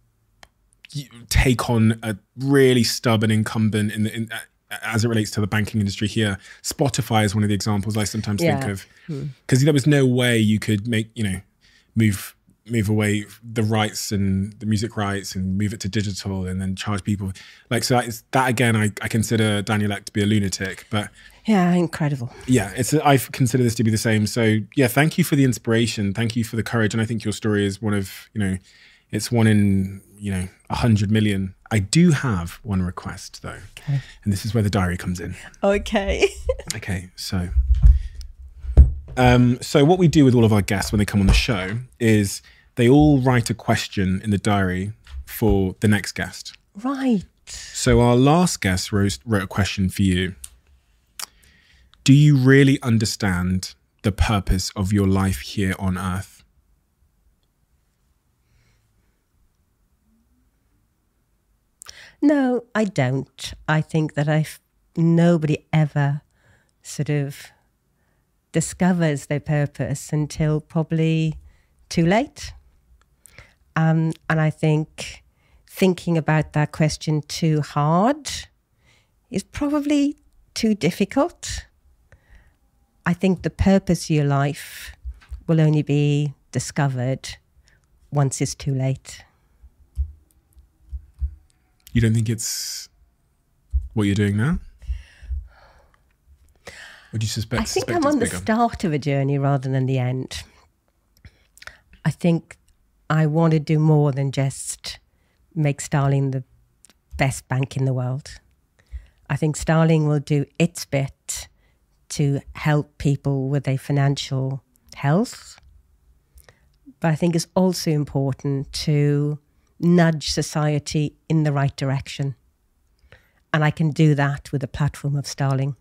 take on a really stubborn incumbent in the in, as it relates to the banking industry here. Spotify is one of the examples I sometimes yeah. think of, because hmm. there was no way you could make, you know, move move away the rights and the music rights and move it to digital and then charge people. Like, so that, is, that again, I, I consider Daniel Ek to be a lunatic, but yeah, incredible. Yeah, it's I consider this to be the same. So yeah, thank you for the inspiration. Thank you for the courage. And I think your story is one of, you know, it's one in, you know, a hundred million. I do have one request though. Okay. And this is where the diary comes in. Okay. Okay, so um, so what we do with all of our guests when they come on the show is they all write a question in the diary for the next guest. Right. So our last guest wrote, wrote a question for you. Do you really understand the purpose of your life here on Earth? No, I don't. I think that I've nobody ever sort of discovers their purpose until probably too late. Um, and I think thinking about that question too hard is probably too difficult. I think the purpose of your life will only be discovered once it's too late. You don't think it's what you're doing now? Or do you suspect? I think suspect I'm on the bigger? start of a journey rather than the end. I think I want to do more than just make Starling the best bank in the world. I think Starling will do its bit to help people with their financial health. But I think it's also important to nudge society in the right direction. And I can do that with the platform of Starling.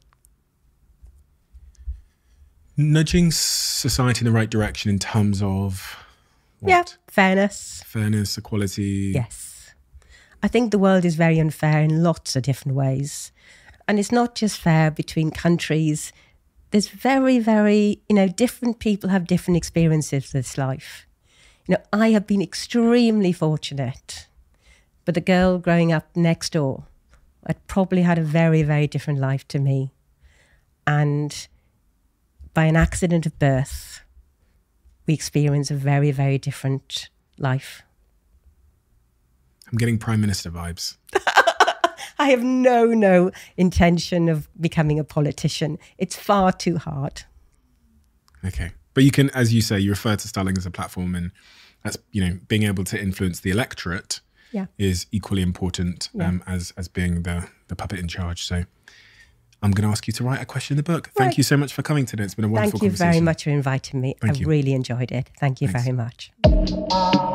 Nudging society in the right direction in terms of what? Yeah, fairness. Fairness, equality. Yes. I think the world is very unfair in lots of different ways. And it's not just fair between countries. There's very, very, you know, different people have different experiences of this life. You know, I have been extremely fortunate. But the girl growing up next door had probably had a very, very different life to me. And by an accident of birth, we experience a very, very different life. I'm getting Prime Minister vibes. I have no, no intention of becoming a politician. It's far too hard. Okay. But you can, as you say, you refer to Starling as a platform, and that's, you know, being able to influence the electorate Yeah. is equally important Yeah. um, as as being the, the puppet in charge. So I'm going to ask you to write a question in the book. Thank Right. you so much for coming today. It's been a wonderful Thank you conversation. very much for inviting me. Thank I've you. really enjoyed it. Thank you Thanks. very much.